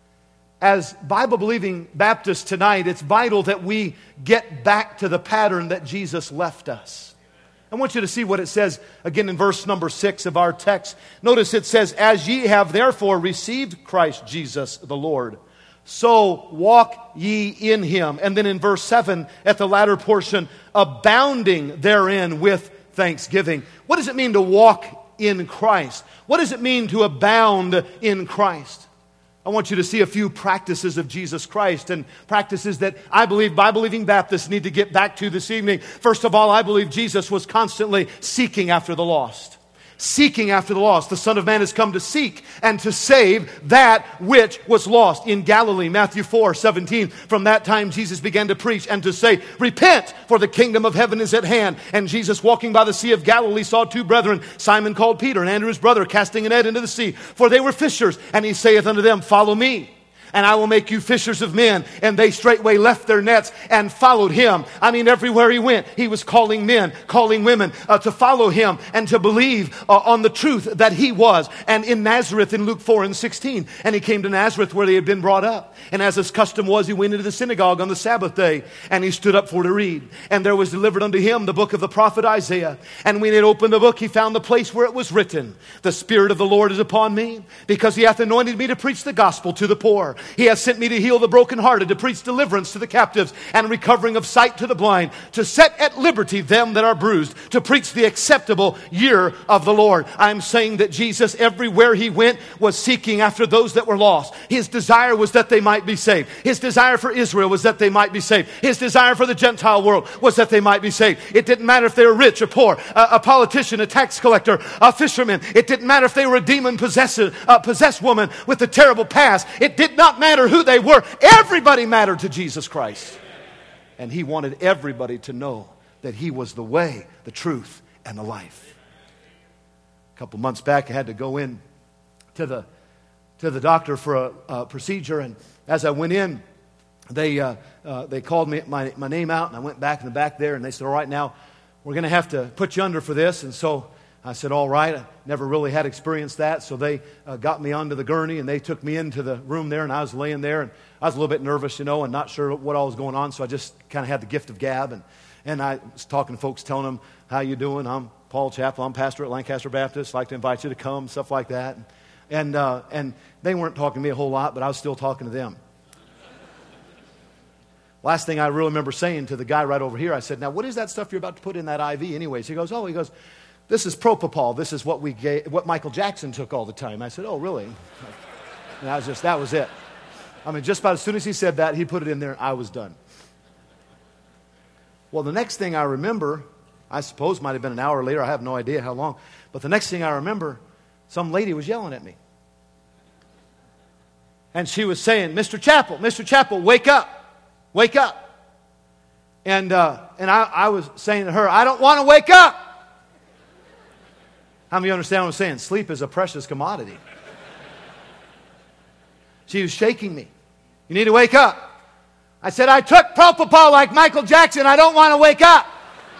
As Bible-believing Baptists tonight, it's vital that we get back to the pattern that Jesus left us. I want you to see what it says again in verse number 6 of our text. Notice it says, "As ye have therefore received Christ Jesus the Lord, so walk ye in Him." And then in verse 7 at the latter portion, "abounding therein with thanksgiving." What does it mean to walk in Christ? What does it mean to abound in Christ? I want you to see a few practices of Jesus Christ, and practices that I believe Bible-believing Baptists need to get back to this evening. First of all, I believe Jesus was constantly seeking after the lost. Seeking after the lost. The Son of Man has come to seek and to save that which was lost. In Galilee, Matthew 4:17, from that time Jesus began to preach and to say, "Repent, for the kingdom of heaven is at hand." And Jesus, walking by the Sea of Galilee, saw two brethren, Simon called Peter and Andrew his brother, casting a net into the sea, for they were fishers. And He saith unto them, "Follow me, and I will make you fishers of men." And they straightway left their nets and followed Him. I mean, everywhere He went, He was calling men, calling women to follow Him and to believe on the truth that He was. And in Nazareth, in Luke 4:16, and He came to Nazareth where they had been brought up. And as His custom was, He went into the synagogue on the Sabbath day, and He stood up for to read. And there was delivered unto Him the book of the prophet Isaiah. And when He had opened the book, He found the place where it was written, "The Spirit of the Lord is upon me, because He hath anointed me to preach the gospel to the poor. He hath sent me to heal the brokenhearted, to preach deliverance to the captives, and recovering of sight to the blind, to set at liberty them that are bruised, to preach the acceptable year of the Lord." I'm saying that Jesus, everywhere He went, was seeking after those that were lost. His desire was that they might be saved. His desire for Israel was that they might be saved. His desire for the Gentile world was that they might be saved. It didn't matter if they were rich or poor, a politician, a tax collector, a fisherman. It didn't matter if they were a demon-possessed woman with a terrible past. It did not matter who they were. Everybody mattered to Jesus Christ. And He wanted everybody to know that He was the way, the truth, and the life. A couple months back, I had to go in to the doctor for a procedure, and as I went in, they called my name out, and I went back in the back there, and they said, "All right, now we're going to have to put you under for this." And so I said, "All right." I never really had experienced that, so they got me onto the gurney, and they took me into the room there, and I was laying there, and I was a little bit nervous, and not sure what all was going on, so I just kind of had the gift of gab, and I was talking to folks, telling them, "How you doing? I'm Paul Chappell. I'm pastor at Lancaster Baptist. I'd like to invite you to come," stuff like that. And they weren't talking to me a whole lot, but I was still talking to them. Last thing I really remember saying to the guy right over here, I said, "Now, what is that stuff you're about to put in that IV anyways?" He goes, "This is propofol. This is what Michael Jackson took all the time." I said, "Oh, really?" And that was it. I mean, just about as soon as he said that, he put it in there, I was done. Well, the next thing I remember, I suppose might have been an hour later, I have no idea how long, but the next thing I remember, some lady was yelling at me. And she was saying, Mr. Chappell, wake up. Wake up." And I was saying to her, "I don't want to wake up." How many of you understand what I'm saying? Sleep is a precious commodity. She was shaking me. "You need to wake up." I said, "I took propofol like Michael Jackson. I don't want to wake up."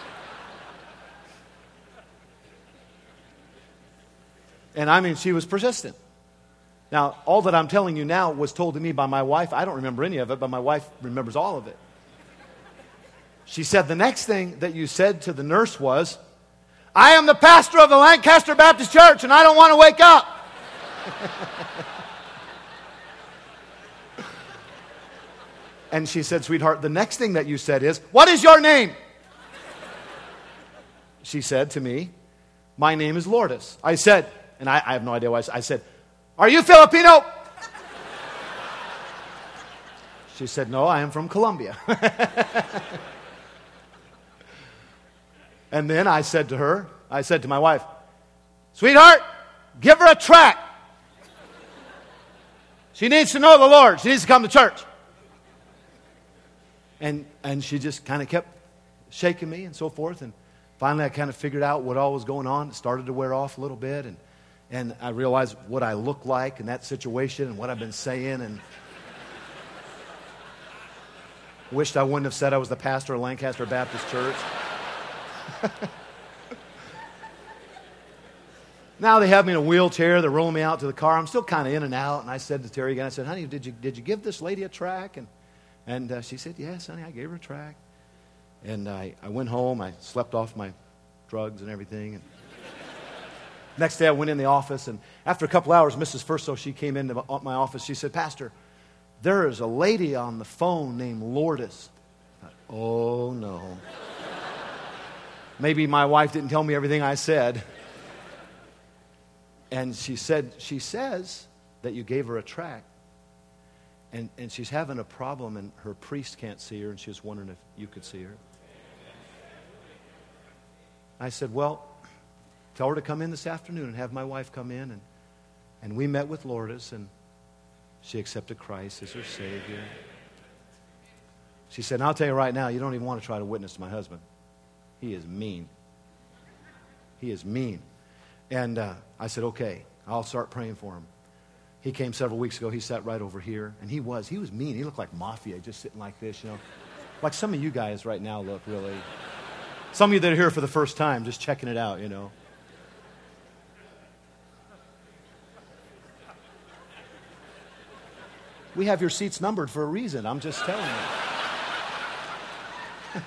And I mean, she was persistent. Now, all that I'm telling you now was told to me by my wife. I don't remember any of it, but my wife remembers all of it. She said, "The next thing that you said to the nurse was, 'I am the pastor of the Lancaster Baptist Church, and I don't want to wake up.'" And she said, "Sweetheart, the next thing that you said is, 'What is your name?'" She said to me, "My name is Lourdes." I said, and I have no idea why, I said, "Are you Filipino?" She said, "No, I am from Colombia." And then I said to my wife, "Sweetheart, give her a tract. She needs to know the Lord. She needs to come to church." And she just kind of kept shaking me and so forth. And finally I kind of figured out what all was going on. It started to wear off a little bit. And I realized what I looked like in that situation and what I've been saying. Wished I wouldn't have said I was the pastor of Lancaster Baptist Church. Now they have me in a wheelchair. They're rolling me out to the car. I'm still kind of in and out. And I said to Terry again, I said, honey, did you give this lady a track? And she said, yes, honey, I gave her a track. And I went home. I slept off my drugs and everything. And next day I went in the office. And after a couple hours, Mrs. Furso, she came into my office. She said, Pastor, there is a lady on the phone named Lourdes. I thought, oh, no. Maybe my wife didn't tell me everything I said. And she says that you gave her a tract. And she's having a problem, and her priest can't see her, and she was wondering if you could see her. I said, well, tell her to come in this afternoon and have my wife come in. And we met with Lourdes, and she accepted Christ as her Savior. She said, and I'll tell you right now, you don't even want to try to witness to my husband. He is mean. He is mean. And I said, okay, I'll start praying for him. He came several weeks ago. He sat right over here. And he was mean. He looked like mafia, just sitting like this, you know. Like some of you guys right now look, really. Some of you that are here for the first time, just checking it out, you know. We have your seats numbered for a reason. I'm just telling you.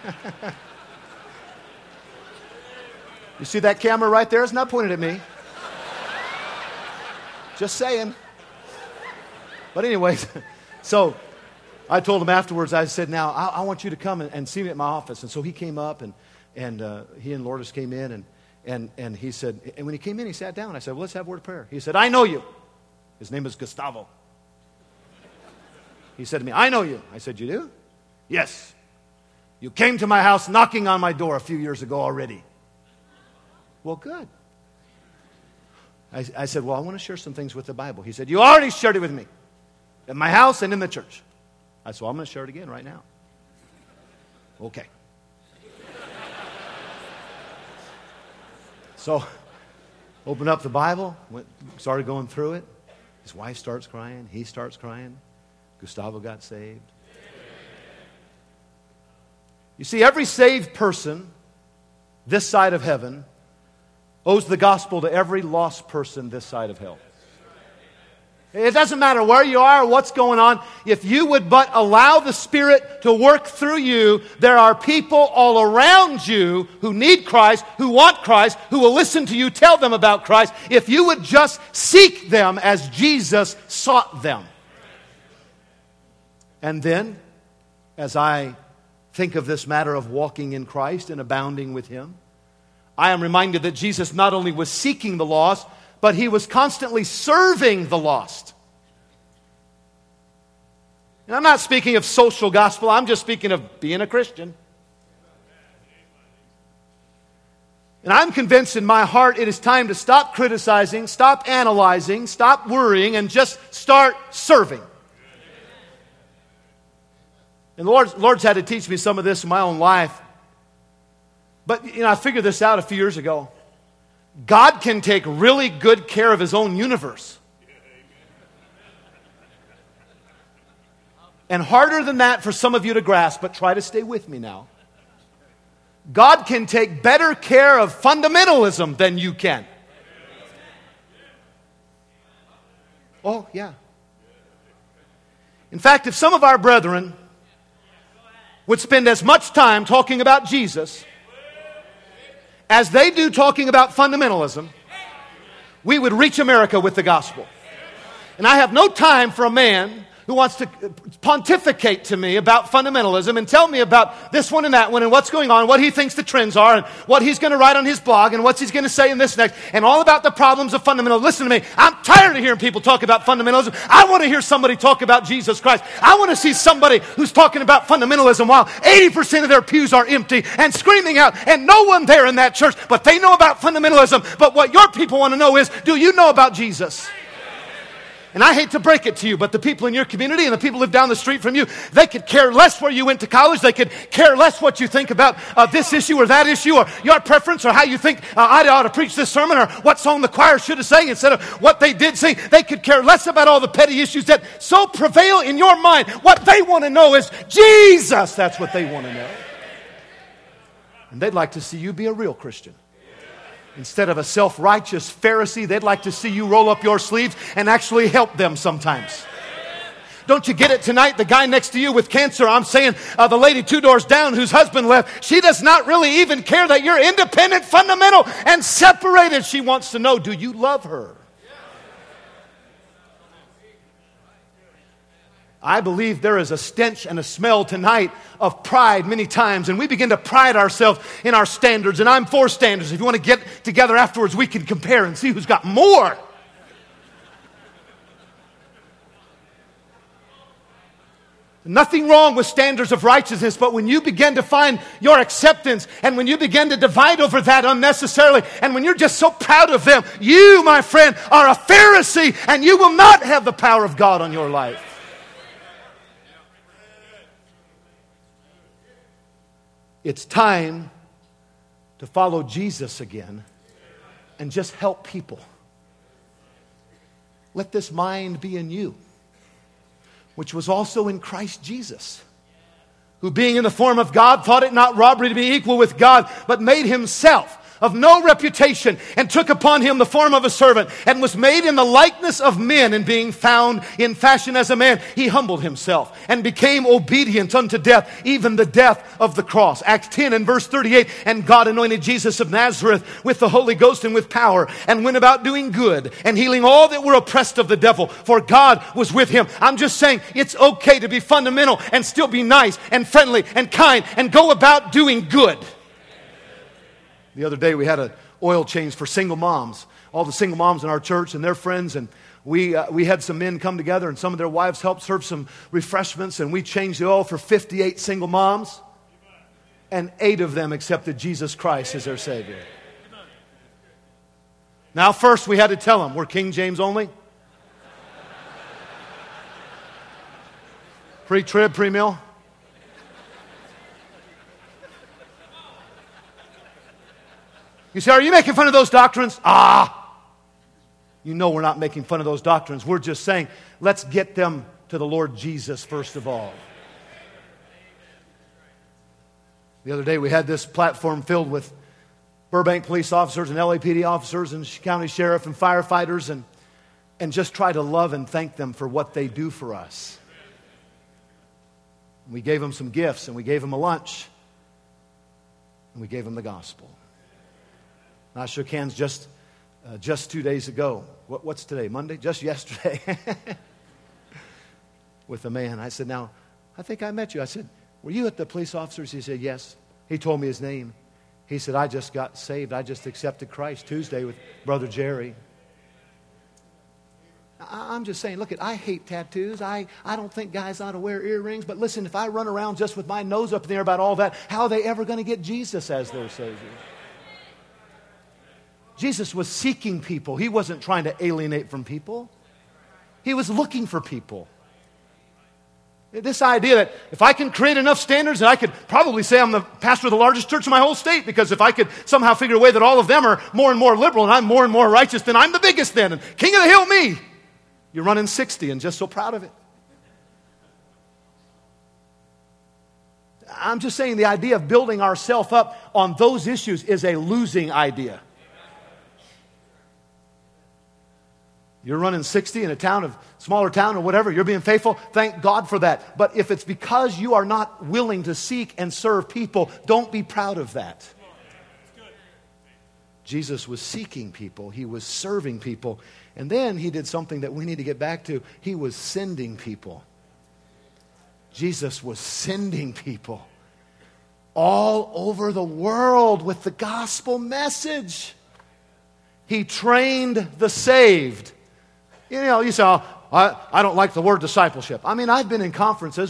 You see that camera right there? It's not pointed at me. Just saying. But anyways, so I told him afterwards, I said, now, I want you to come and see me at my office. And so he came up, and he and Lourdes came in, and he said, and when he came in, he sat down. I said, well, let's have a word of prayer. He said, I know you. His name is Gustavo. He said to me, I know you. I said, you do? Yes. You came to my house knocking on my door a few years ago already. Well, good. I said, well, I want to share some things with the Bible. He said, you already shared it with me at my house and in the church. I said, well, I'm going to share it again right now. Okay. So, opened up the Bible, started going through it. His wife starts crying. He starts crying. Gustavo got saved. You see, every saved person this side of heaven owes the gospel to every lost person this side of hell. It doesn't matter where you are or what's going on. If you would but allow the Spirit to work through you, there are people all around you who need Christ, who want Christ, who will listen to you tell them about Christ, if you would just seek them as Jesus sought them. And then, as I think of this matter of walking in Christ and abounding with Him, I am reminded that Jesus not only was seeking the lost, but He was constantly serving the lost. And I'm not speaking of social gospel. I'm just speaking of being a Christian. And I'm convinced in my heart it is time to stop criticizing, stop analyzing, stop worrying, and just start serving. And the Lord's had to teach me some of this in my own life. But, I figured this out a few years ago. God can take really good care of His own universe. And harder than that for some of you to grasp, but try to stay with me now. God can take better care of fundamentalism than you can. Oh, yeah. In fact, if some of our brethren would spend as much time talking about Jesus as they do talking about fundamentalism, we would reach America with the gospel. And I have no time for a man who wants to pontificate to me about fundamentalism and tell me about this one and that one and what's going on, what he thinks the trends are, and what he's going to write on his blog, and what he's going to say in this next, and all about the problems of fundamentalism. Listen to me. I'm tired of hearing people talk about fundamentalism. I want to hear somebody talk about Jesus Christ. I want to see somebody who's talking about fundamentalism while 80% of their pews are empty and screaming out, and no one there in that church, but they know about fundamentalism. But what your people want to know is, do you know about Jesus? And I hate to break it to you, but the people in your community and the people who live down the street from you, they could care less where you went to college. They could care less what you think about this issue or that issue, or your preference, or how you think I ought to preach this sermon, or what song the choir should have sang instead of what they did sing. They could care less about all the petty issues that so prevail in your mind. What they want to know is Jesus. That's what they want to know. And they'd like to see you be a real Christian. Instead of a self-righteous Pharisee, they'd like to see you roll up your sleeves and actually help them sometimes. Don't you get it tonight? The guy next to you with cancer, I'm saying the lady 2 doors down whose husband left, she does not really even care that you're independent, fundamental, and separated. She wants to know, do you love her? I believe there is a stench and a smell tonight of pride many times, and we begin to pride ourselves in our standards, and I'm for standards. If you want to get together afterwards, we can compare and see who's got more. Nothing wrong with standards of righteousness, but when you begin to find your acceptance, and when you begin to divide over that unnecessarily, and when you're just so proud of them, you, my friend, are a Pharisee, and you will not have the power of God on your life. It's time to follow Jesus again and just help people. Let this mind be in you, which was also in Christ Jesus, who being in the form of God thought it not robbery to be equal with God, but made himself of no reputation, and took upon him the form of a servant, and was made in the likeness of men, and being found in fashion as a man, he humbled himself, and became obedient unto death, even the death of the cross. Acts 10 and verse 38, and God anointed Jesus of Nazareth with the Holy Ghost and with power, and went about doing good, and healing all that were oppressed of the devil, for God was with him. I'm just saying, it's okay to be fundamental, and still be nice, and friendly, and kind, and go about doing good. The other day we had an oil change for single moms. All the single moms in our church and their friends, and we had some men come together, and some of their wives helped serve some refreshments, and we changed the oil for 58 single moms, and 8 of them accepted Jesus Christ as their Savior. Now first we had to tell them, we're King James only. Pre-trib, pre-mill. You say, are you making fun of those doctrines? You know we're not making fun of those doctrines. We're just saying, let's get them to the Lord Jesus first of all. The other day we had this platform filled with Burbank police officers and LAPD officers and county sheriff and firefighters, and just try to love and thank them for what they do for us. We gave them some gifts, and we gave them a lunch, and we gave them the gospel. I shook hands just 2 days ago. What's today? Monday? Just yesterday. With a man. I said, now, I think I met you. I said, were you at the police officers? He said, yes. He told me his name. He said, I just got saved. I just accepted Christ Tuesday with Brother Jerry. I'm just saying, look, I hate tattoos. I don't think guys ought to wear earrings. But listen, if I run around just with my nose up in the air about all that, how are they ever going to get Jesus as their Savior? Jesus was seeking people. He wasn't trying to alienate from people. He was looking for people. This idea that if I can create enough standards, that I could probably say I'm the pastor of the largest church in my whole state, because if I could somehow figure a way that all of them are more and more liberal and I'm more and more righteous, then I'm the biggest then, and king of the hill me. You're running 60 and just so proud of it. I'm just saying the idea of building ourselves up on those issues is a losing idea. You're running 60 in a smaller town or whatever. You're being faithful. Thank God for that. But if it's because you are not willing to seek and serve people, don't be proud of that. Jesus was seeking people. He was serving people. And then he did something that we need to get back to. He was sending people. Jesus was sending people all over the world with the gospel message. He trained the saved. You know, you say, I don't like the word discipleship. I mean, I've been in conferences where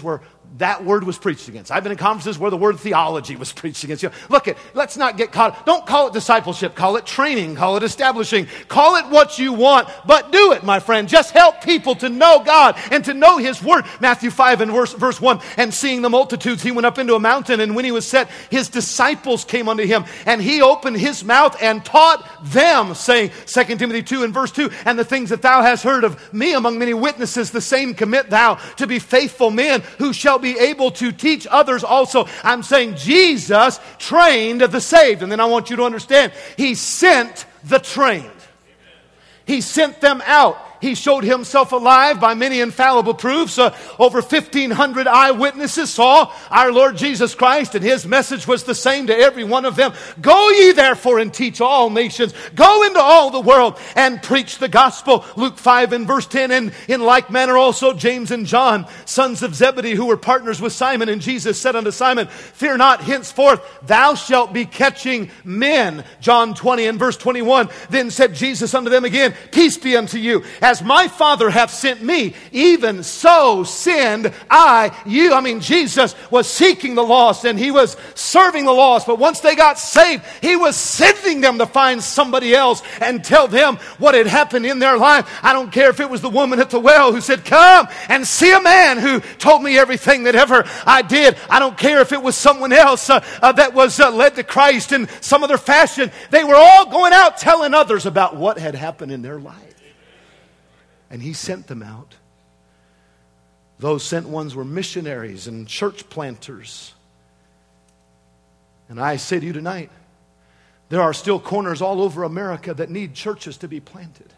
that word was preached against. I've been in conferences where the word theology was preached against. Look, let's not get caught. Don't call it discipleship. Call it training. Call it establishing. Call it what you want, but do it, my friend. Just help people to know God and to know His Word. Matthew 5 and verse 1, and seeing the multitudes, He went up into a mountain, and when He was set, His disciples came unto Him, and He opened His mouth and taught them, saying, 2 Timothy 2 and verse 2, and the things that thou hast heard of me among many witnesses, the same commit thou to be faithful men who shall be able to teach others also. I'm saying Jesus trained the saved. And then I want you to understand, He sent the trained. He sent them out. He showed Himself alive by many infallible proofs. Over 1,500 eyewitnesses saw our Lord Jesus Christ, and His message was the same to every one of them. Go ye therefore and teach all nations. Go into all the world and preach the gospel. Luke 5 and verse 10, and in like manner also James and John, sons of Zebedee, who were partners with Simon. And Jesus said unto Simon, fear not, henceforth thou shalt be catching men. John 20 and verse 21, then said Jesus unto them again, peace be unto you. As my Father hath sent me, even so send I you. Jesus was seeking the lost and He was serving the lost. But once they got saved, He was sending them to find somebody else and tell them what had happened in their life. I don't care if it was the woman at the well who said, come and see a man who told me everything that ever I did. I don't care if it was someone else that was led to Christ in some other fashion. They were all going out telling others about what had happened in their life. And He sent them out. Those sent ones were missionaries and church planters. And I say to you tonight, there are still corners all over America that need churches to be planted.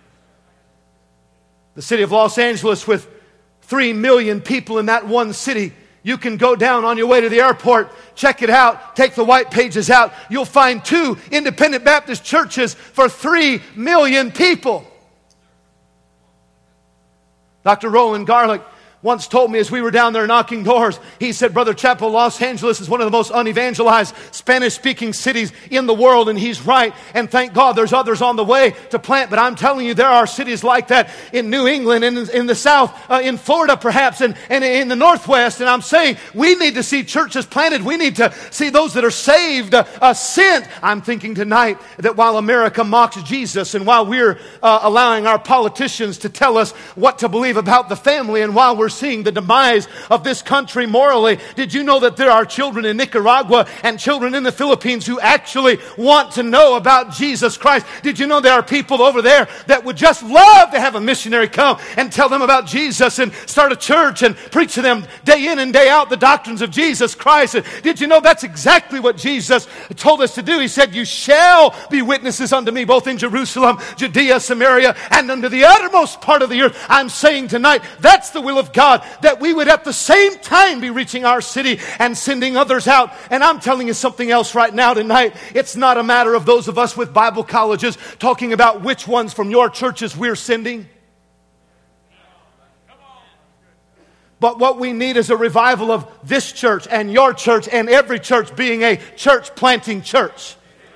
The city of Los Angeles, with 3 million people in that one city, you can go down on your way to the airport, check it out, take the white pages out. You'll find 2 independent Baptist churches for 3 million people. Dr. Roland Garlick once told me as we were down there knocking doors, he said, Brother Chappell, Los Angeles is one of the most unevangelized Spanish-speaking cities in the world, and he's right. And thank God there's others on the way to plant. But I'm telling you, there are cities like that in New England, in the South, in Florida perhaps, and in the Northwest. And I'm saying we need to see churches planted. We need to see those that are saved sent. I'm thinking tonight that while America mocks Jesus, and while we're allowing our politicians to tell us what to believe about the family, and while we're seeing the demise of this country morally, did you know that there are children in Nicaragua and children in the Philippines who actually want to know about Jesus Christ? Did you know there are people over there that would just love to have a missionary come and tell them about Jesus and start a church and preach to them day in and day out the doctrines of Jesus Christ? And did you know that's exactly what Jesus told us to do? He said, you shall be witnesses unto me both in Jerusalem, Judea, Samaria, and unto the uttermost part of the earth. I'm saying tonight, that's the will of God, that we would at the same time be reaching our city and sending others out. And I'm telling you something else right now tonight. It's not a matter of those of us with Bible colleges talking about which ones from your churches we're sending. But what we need is a revival of this church and your church and every church being a church planting church.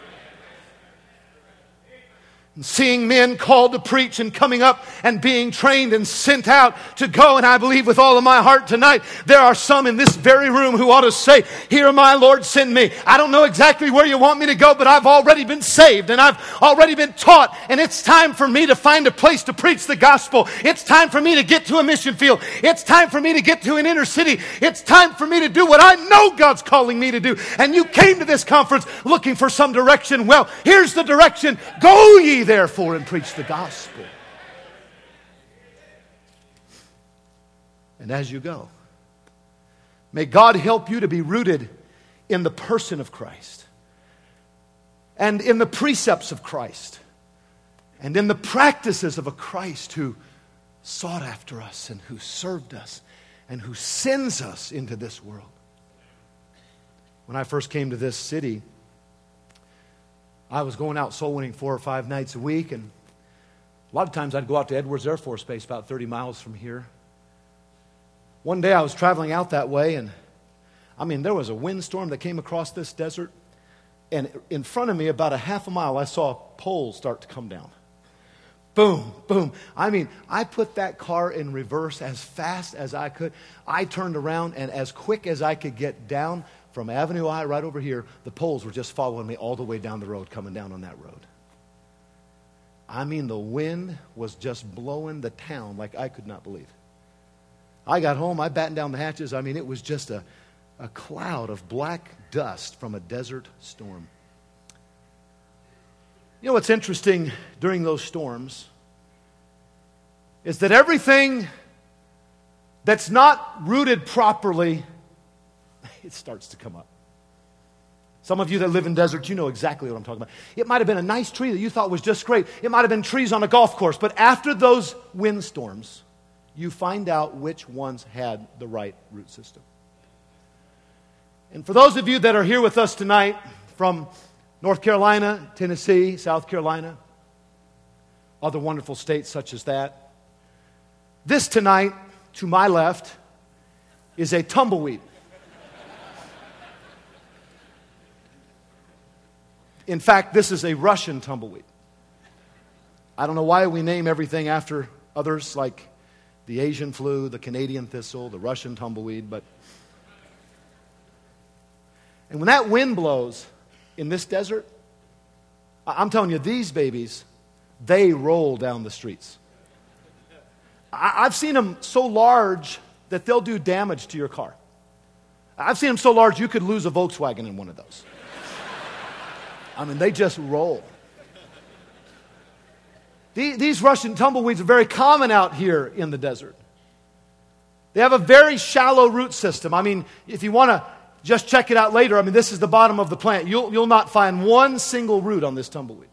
And seeing men called to preach and coming up and being trained and sent out to go. And I believe with all of my heart tonight, there are some in this very room who ought to say, here, my Lord, send me. I don't know exactly where you want me to go, but I've already been saved and I've already been taught. And it's time for me to find a place to preach the gospel. It's time for me to get to a mission field. It's time for me to get to an inner city. It's time for me to do what I know God's calling me to do. And you came to this conference looking for some direction. Well, here's the direction. Go ye therefore and preach the gospel. And as you go, may God help you to be rooted in the person of Christ and in the precepts of Christ and in the practices of a Christ who sought after us and who served us and who sends us into this world. When I first came to this city, I was going out soul winning 4 or 5 nights a week, and a lot of times I'd go out to Edwards Air Force Base, about 30 miles from here. One day I was traveling out that way, and there was a windstorm that came across this desert, and in front of me, about a half a mile, I saw poles start to come down. Boom, boom. I mean, I put that car in reverse as fast as I could. I turned around, and as quick as I could get down from Avenue I right over here, the poles were just following me all the way down the road, coming down on that road. I mean, the wind was just blowing the town like I could not believe. I got home, I battened down the hatches. I mean, it was just a cloud of black dust from a desert storm. You know what's interesting during those storms is that everything that's not rooted properly, it starts to come up. Some of you that live in deserts, you know exactly what I'm talking about. It might have been a nice tree that you thought was just great. It might have been trees on a golf course. But after those windstorms, you find out which ones had the right root system. And for those of you that are here with us tonight from North Carolina, Tennessee, South Carolina, other wonderful states such as that, this tonight, to my left, is a tumbleweed. In fact, this is a Russian tumbleweed. I don't know why we name everything after others, like the Asian flu, the Canadian thistle, the Russian tumbleweed, and when that wind blows in this desert, I'm telling you, these babies, they roll down the streets. I've seen them so large that they'll do damage to your car. I've seen them so large you could lose a Volkswagen in one of those. I mean, they just roll. These Russian tumbleweeds are very common out here in the desert. They have a very shallow root system. I mean, if you want to just check it out later, I mean, this is the bottom of the plant. You'll not find one single root on this tumbleweed.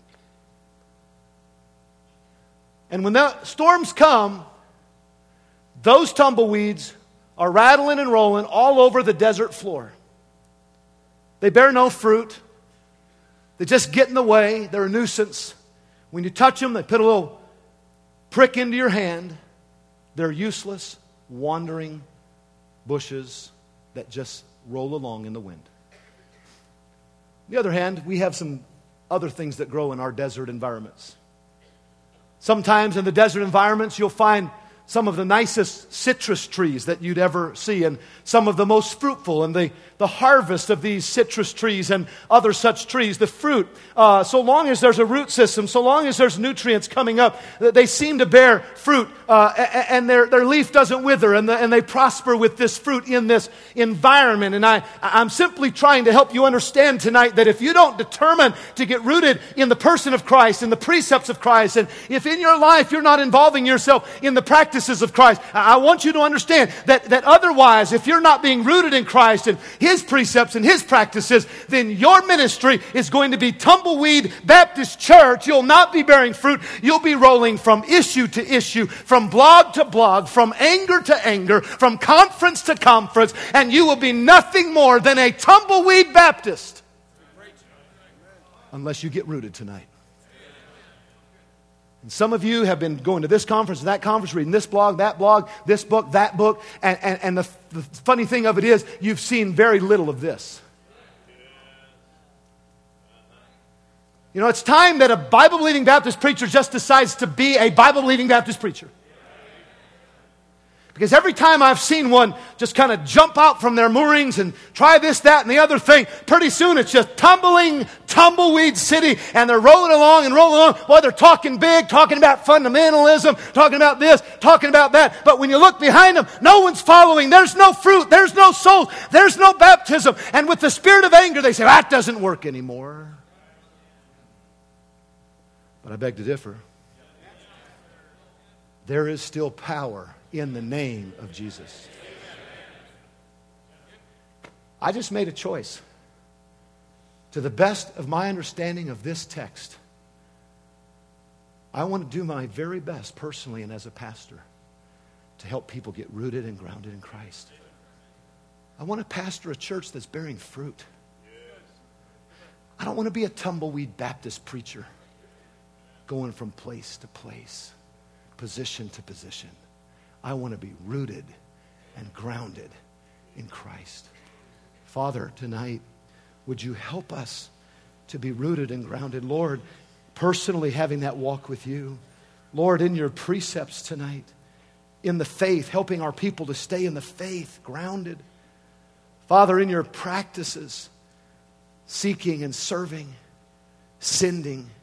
And when the storms come, those tumbleweeds are rattling and rolling all over the desert floor. They bear no fruit. They just get in the way. They're a nuisance. When you touch them, they put a little prick into your hand. They're useless, wandering bushes that just roll along in the wind. On the other hand, we have some other things that grow in our desert environments. Sometimes in the desert environments, you'll find some of the nicest citrus trees that you'd ever see, and some of the most fruitful, and the harvest of these citrus trees and other such trees, the fruit, so long as there's a root system, so long as there's nutrients coming up, they seem to bear fruit, and their leaf doesn't wither, and they prosper with this fruit in this environment. And I'm simply trying to help you understand tonight that if you don't determine to get rooted in the person of Christ, in the precepts of Christ, and if in your life you're not involving yourself in the practices of Christ, I want you to understand that otherwise, if you're not being rooted in Christ and His precepts and His practices, then your ministry is going to be Tumbleweed Baptist Church. You'll not be bearing fruit. You'll be rolling from issue to issue, from blog to blog, from anger to anger, from conference to conference, and you will be nothing more than a Tumbleweed Baptist unless you get rooted tonight. And some of you have been going to this conference and that conference, reading this blog, this book, that book. And the funny thing of it is, you've seen very little of this. You know, it's time that a Bible-believing Baptist preacher just decides to be a Bible-believing Baptist preacher. Because every time I've seen one just kind of jump out from their moorings and try this, that, and the other thing, pretty soon it's just tumbleweed city, and they're rolling along. Boy, they're talking big, talking about fundamentalism, talking about this, talking about that. But when you look behind them, no one's following. There's no fruit. There's no souls. There's no baptism. And with the spirit of anger, they say, that doesn't work anymore. But I beg to differ. There is still power in the name of Jesus. I just made a choice. To the best of my understanding of this text, I want to do my very best personally and as a pastor to help people get rooted and grounded in Christ. I want to pastor a church that's bearing fruit. I don't want to be a tumbleweed Baptist preacher going from place to place, position to position. I want to be rooted and grounded in Christ. Father, tonight, would you help us to be rooted and grounded? Lord, personally having that walk with you, Lord, in your precepts tonight, in the faith, helping our people to stay in the faith, grounded. Father, in your practices, seeking and serving, sending,